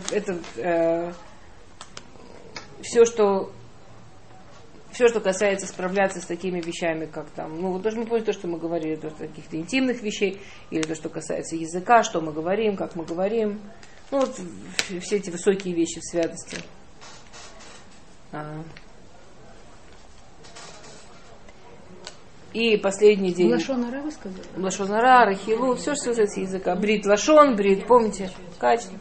все, что касается справляться с такими вещами, как там, ну, вот должны помнить то, что мы говорили, то, каких-то интимных вещей, или то, что касается языка, что мы говорим, как мы говорим. Ну, вот все эти высокие вещи в святости. И последний день. Лашон ара вы сказали? Лашон ара, рахилу, все, что касается языка. Брит лашон, брит, помните? Качество.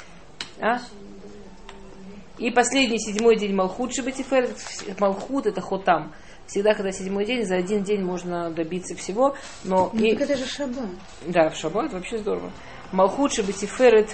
И последний, 7-й день Малхут Шабатиферет. Малхут это хотам. Всегда, когда 7-й день, за один день можно добиться всего. Но ну, так это же шаббат. Да, в шаббат вообще здорово. Малхут Шабатиферет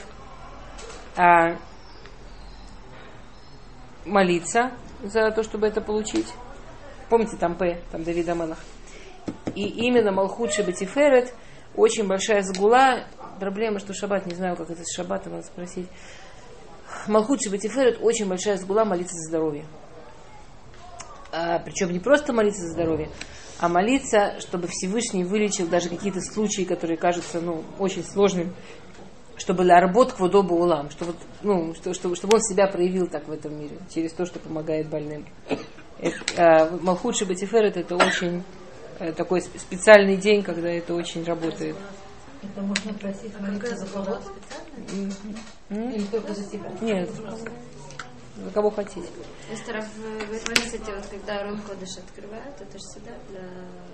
молиться за то, чтобы это получить. Помните, там там Давид Амелах. И именно Малхут Шабатиферет очень большая сгула. Проблема, что шаббат, не знаю, как это с шаббатом, надо спросить. Малхут Шабатиферет очень большая сгула молиться за здоровье. Причем не просто молиться за здоровье, а молиться, чтобы Всевышний вылечил даже какие-то случаи, которые кажутся очень сложными, чтобы ларбот кводоба улам, чтобы он себя проявил так в этом мире, через то, что помогает больным. Малхут Шабатиферет это очень такой специальный день, когда это очень работает. Это можно просить молиться за кого-то специально? Или только за себя? Нет, за кого хотите. Эстер, в этом месте, вот, когда Арон Кодыш открывают, это же всегда для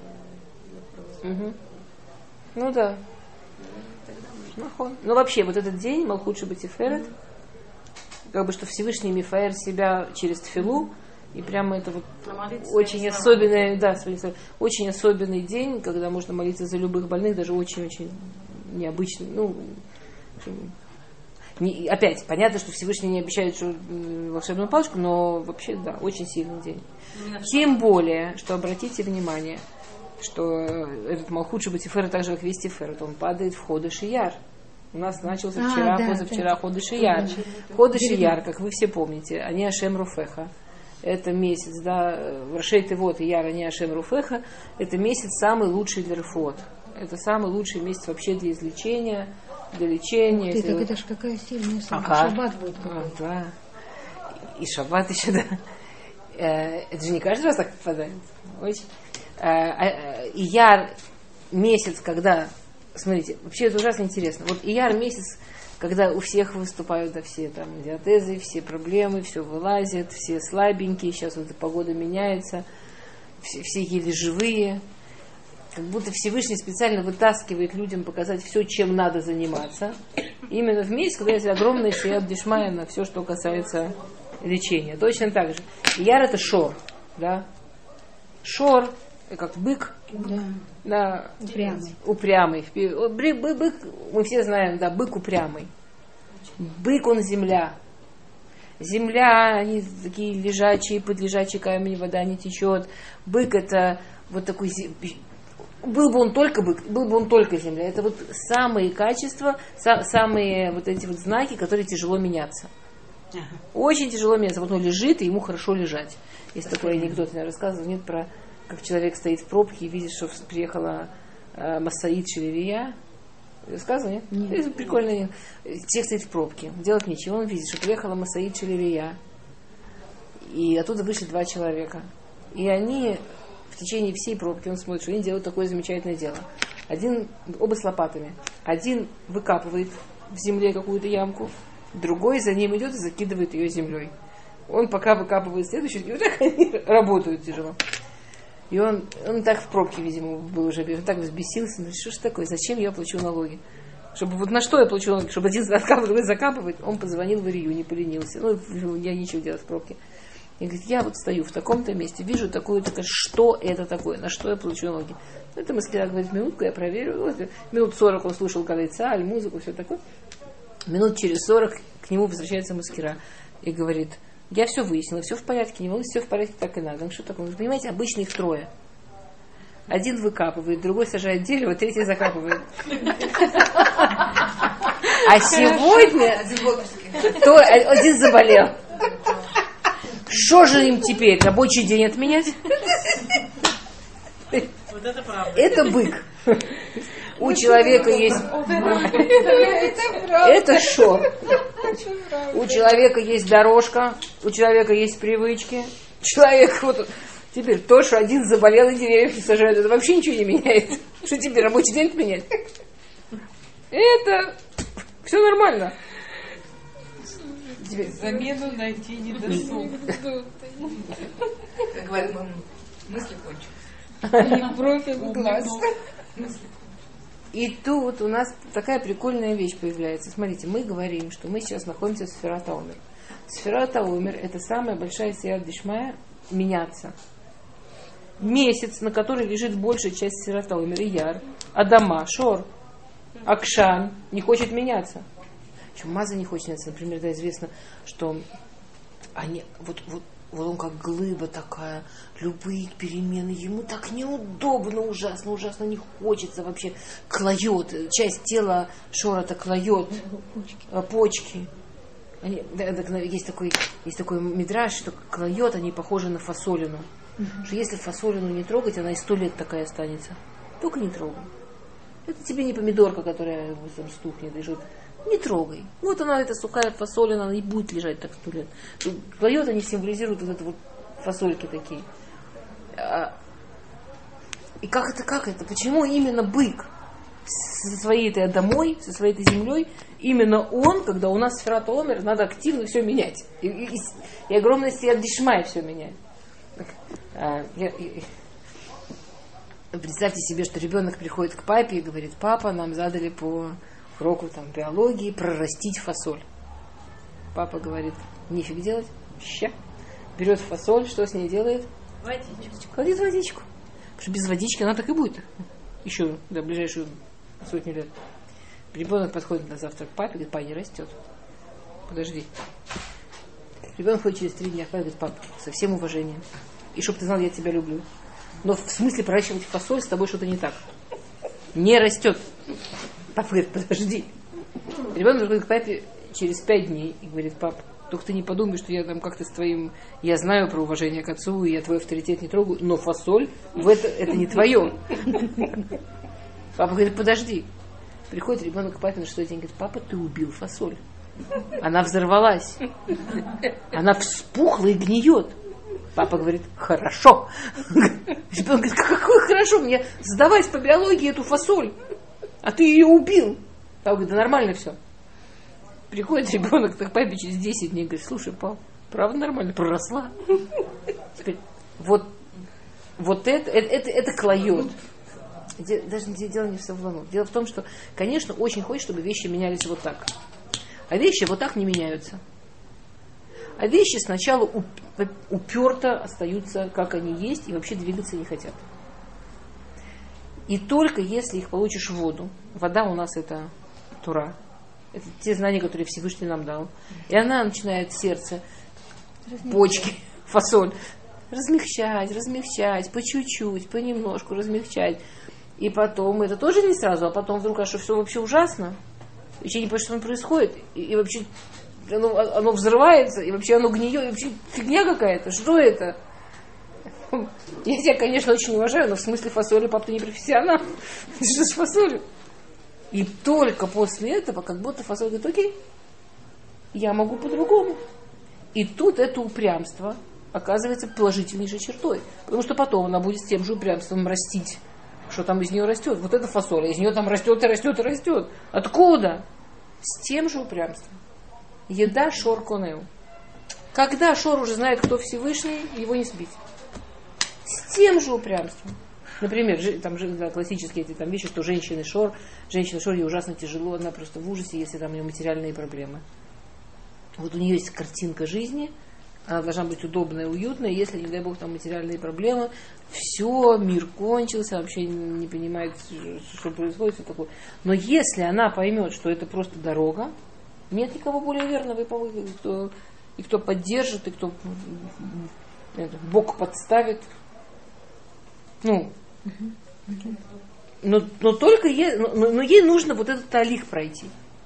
Ну да. Ну вообще, вот этот день, Малхут Шабатиферет, как бы что Всевышний Мифаэр себя через тфилу, И прямо это вот очень особенный, да, очень особенный день, когда можно молиться за любых больных, даже очень-очень необычный. Ну, опять, понятно, что Всевышний не обещает волшебную палочку, но вообще, да, очень сильный день. Тем более, что обратите внимание, что этот Малхут Шабатифер, так же как весь Тиферет, он падает в Ходеш Ияр. У нас начался вчера, позавчера Ходеш Ияр. Ходеш Ияр, как вы все помните, они Ашем Руфеха. Это месяц, да, Рашей Тевот и Яр, они Ашем Руфеха. Это месяц самый лучший для Рефуот. Это самый лучший месяц вообще для излечения, для лечения. Это ж какая сильная самая. Шаббат будет какой-то. Да. И шаббат еще, да. Это же не каждый раз так попадает. Очень. Ияр месяц, когда, смотрите, вообще это ужасно интересно. Вот Ияр месяц, когда у всех выступают, да, все там диатезы, все проблемы, все вылазит, все слабенькие, сейчас вот погода меняется, все еле живые. Как будто Всевышний специально вытаскивает людям показать все, чем надо заниматься. Именно в месяц, когда есть огромная сият дишмая на все, что касается лечения. Точно так же. Ияр это шор, да. Шор, как бык, да, упрямый. Бык, мы все знаем, да, бык упрямый. Бык, он земля. Земля, они такие лежачие, под лежачий камень вода не течет. Бык это вот такой, был бы он только бык, был бы он только земля. Это вот самые качества, самые вот эти вот знаки, которые тяжело меняться. Очень тяжело меняться. Вот он лежит, и ему хорошо лежать. Есть такой анекдот, я рассказывала, нет, про как человек стоит в пробке и видит, что приехала Масаид Шелевия. Рассказывал, нет? Это прикольно. Человек стоит в пробке, делать ничего. Он видит, что приехала Масаид Шелевия. И оттуда вышли 2 человека. И они в течение всей пробки, он смотрит, что они делают такое замечательное дело. Оба с лопатами. Один выкапывает в земле какую-то ямку, другой за ним идет и закидывает ее землей. Он пока выкапывает следующую, и вот так они работают тяжело. И он так в пробке, видимо, был уже, он так взбесился, ну что ж такое, зачем я плачу налоги? Чтобы вот на что я плачу налоги? Чтобы один откапывает, другой закапывает. Он позвонил в Ирию, не поленился. Ну, я ничего делать в пробке. И говорит, я вот стою в таком-то месте, вижу такое-то, что это такое, на что я плачу налоги? Это маскира говорит, минутку, я проверю. Вот, минут 40 он слушал Галайца, музыку, все такое. Минут через 40 к нему возвращается маскира и говорит, я все выяснила, все в порядке, не волнуйтесь, все в порядке, так и надо. Ну что такое? Вы понимаете, обычно их 3. Один выкапывает, другой сажает дерево, 3 закапывает. А сегодня один заболел. Что же им теперь? Рабочий день отменять? Вот это правда. Это бык. У человека есть... Это шор. У человека есть дорожка, у человека есть привычки. Человек вот... Теперь то, что один заболел и деревьев не сажают, это вообще ничего не меняет. Что теперь, рабочий день отменять? Это... Все нормально. Замену найти не досуг. Как говорит мама, мысли кончились. Бровь в глаз. И тут у нас такая прикольная вещь появляется. Смотрите, мы говорим, что мы сейчас находимся в Сферат ха-Омер. Сферат ха-Омер – это самая большая сият дишмая меняться. Месяц, на который лежит большая часть Сферат ха-Омер, Ияр, Адама, Шор, Акшан не хочет меняться. Причем Маза не хочет меняться. Например, да, известно, что они, вот он как глыба такая, любые перемены, ему так неудобно, ужасно не хочется вообще, клоет, часть тела Шора-то клоет, почки. Есть такой мидраш, что клоет, они похожи на фасолину. Что если фасолину не трогать, она и 100 лет такая останется. Только не трогай. Это тебе не помидорка, которая там стухнет, лежит. Не трогай. Вот она, эта сухая фасолина, она и будет лежать так 100 лет. Клоет, они символизируют вот это вот фасольки такие. И как это? Почему именно бык со своей этой домой, со своей этой землей, именно он, когда у нас Сферат ха-Омер, надо активно все менять. И огромная сият дишмая все менять. Представьте себе, что ребенок приходит к папе и говорит, папа, нам задали по уроку там, биологии прорастить фасоль. Папа говорит, нефиг делать, ща. берет фасоль, что с ней делает? Водичку. Кладет водичку. Потому что без водички она так и будет. Еще до ближайшую сотню лет. Ребенок подходит на завтрак к папе, говорит, папа не растет. Подожди. Ребенок ходит через 3 дня к папе, говорит, папа, со всем уважением. И чтоб ты знал, я тебя люблю. Но в смысле проращивать фасоль с тобой что-то не так. Не растет. Папа говорит, подожди. Ребенок приходит к папе через 5 дней и говорит, пап, только ты не подумай, что я там как-то с твоим... Я знаю про уважение к отцу, и я твой авторитет не трогаю, но фасоль это не твое. Папа говорит, подожди. Приходит ребенок к папе на 6-й день, говорит, папа, ты убил фасоль. Она взорвалась. Она вспухла и гниет. Папа говорит, хорошо. Ребенок говорит, какой хорошо, мне сдавать по биологии эту фасоль. А ты ее убил. Папа говорит, да нормально все. Приходит ребенок к папе через 10 дней, говорит, слушай, пап, правда нормально, проросла. Теперь, вот это клоет. Даже дело не в Савлану. Дело в том, что, конечно, очень хочется, чтобы вещи менялись вот так. А вещи вот так не меняются. А вещи сначала уперто остаются, как они есть, и вообще двигаться не хотят. И только если их получишь в воду, вода у нас это Тура, это те знания, которые Всевышний нам дал, и она начинает сердце, почки, фасоль размягчать, по чуть-чуть, понемножку размягчать. И потом, это тоже не сразу, а потом вдруг, что все вообще ужасно. Вообще не понимаешь, что происходит. И вообще оно взрывается, и вообще оно гниет, и вообще фигня какая-то. Что это? Я тебя, конечно, очень уважаю, но в смысле фасоли, пап, ты не профессионал. Ты что с фасолью? И только после этого, как будто фасоль говорит, окей, я могу по-другому. И тут это упрямство оказывается положительнейшей чертой. Потому что потом она будет с тем же упрямством растить, что там из нее растет. Вот эта фасоль, из нее там растет и растет и растет. Откуда? С тем же упрямством. Еда шор конеу. Когда шор уже знает, кто Всевышний, его не сбить. С тем же упрямством. Например, там классические эти там вещи, что женщине шор ей ужасно тяжело, она просто в ужасе, если там у нее материальные проблемы. Вот у нее есть картинка жизни, она должна быть удобная, уютная, если, не дай бог, там материальные проблемы, все, мир кончился, вообще не понимает, что происходит, все такое. Но если она поймет, что это просто дорога, нет никого более верного, кто поддержит, и кто Бог подставит. Но только ей нужно вот этот талих пройти.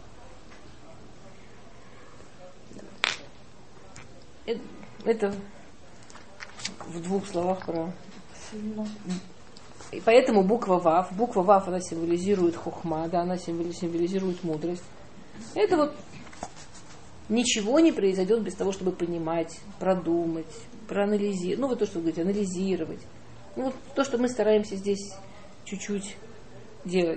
Это в 2 словах про... И поэтому буква Вав, она символизирует хохма, да, она символизирует мудрость. Это вот ничего не произойдет без того, чтобы понимать, продумать, проанализировать. Ну, вот то, что вы говорите, анализировать. Ну, вот то, что мы стараемся здесь чуть-чуть делать.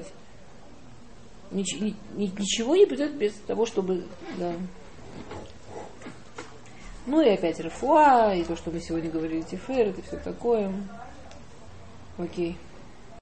Ничего не придет без того, чтобы... Да. Ну и опять рефуа, и то, что мы сегодня говорили, тиферет, и все такое. Окей.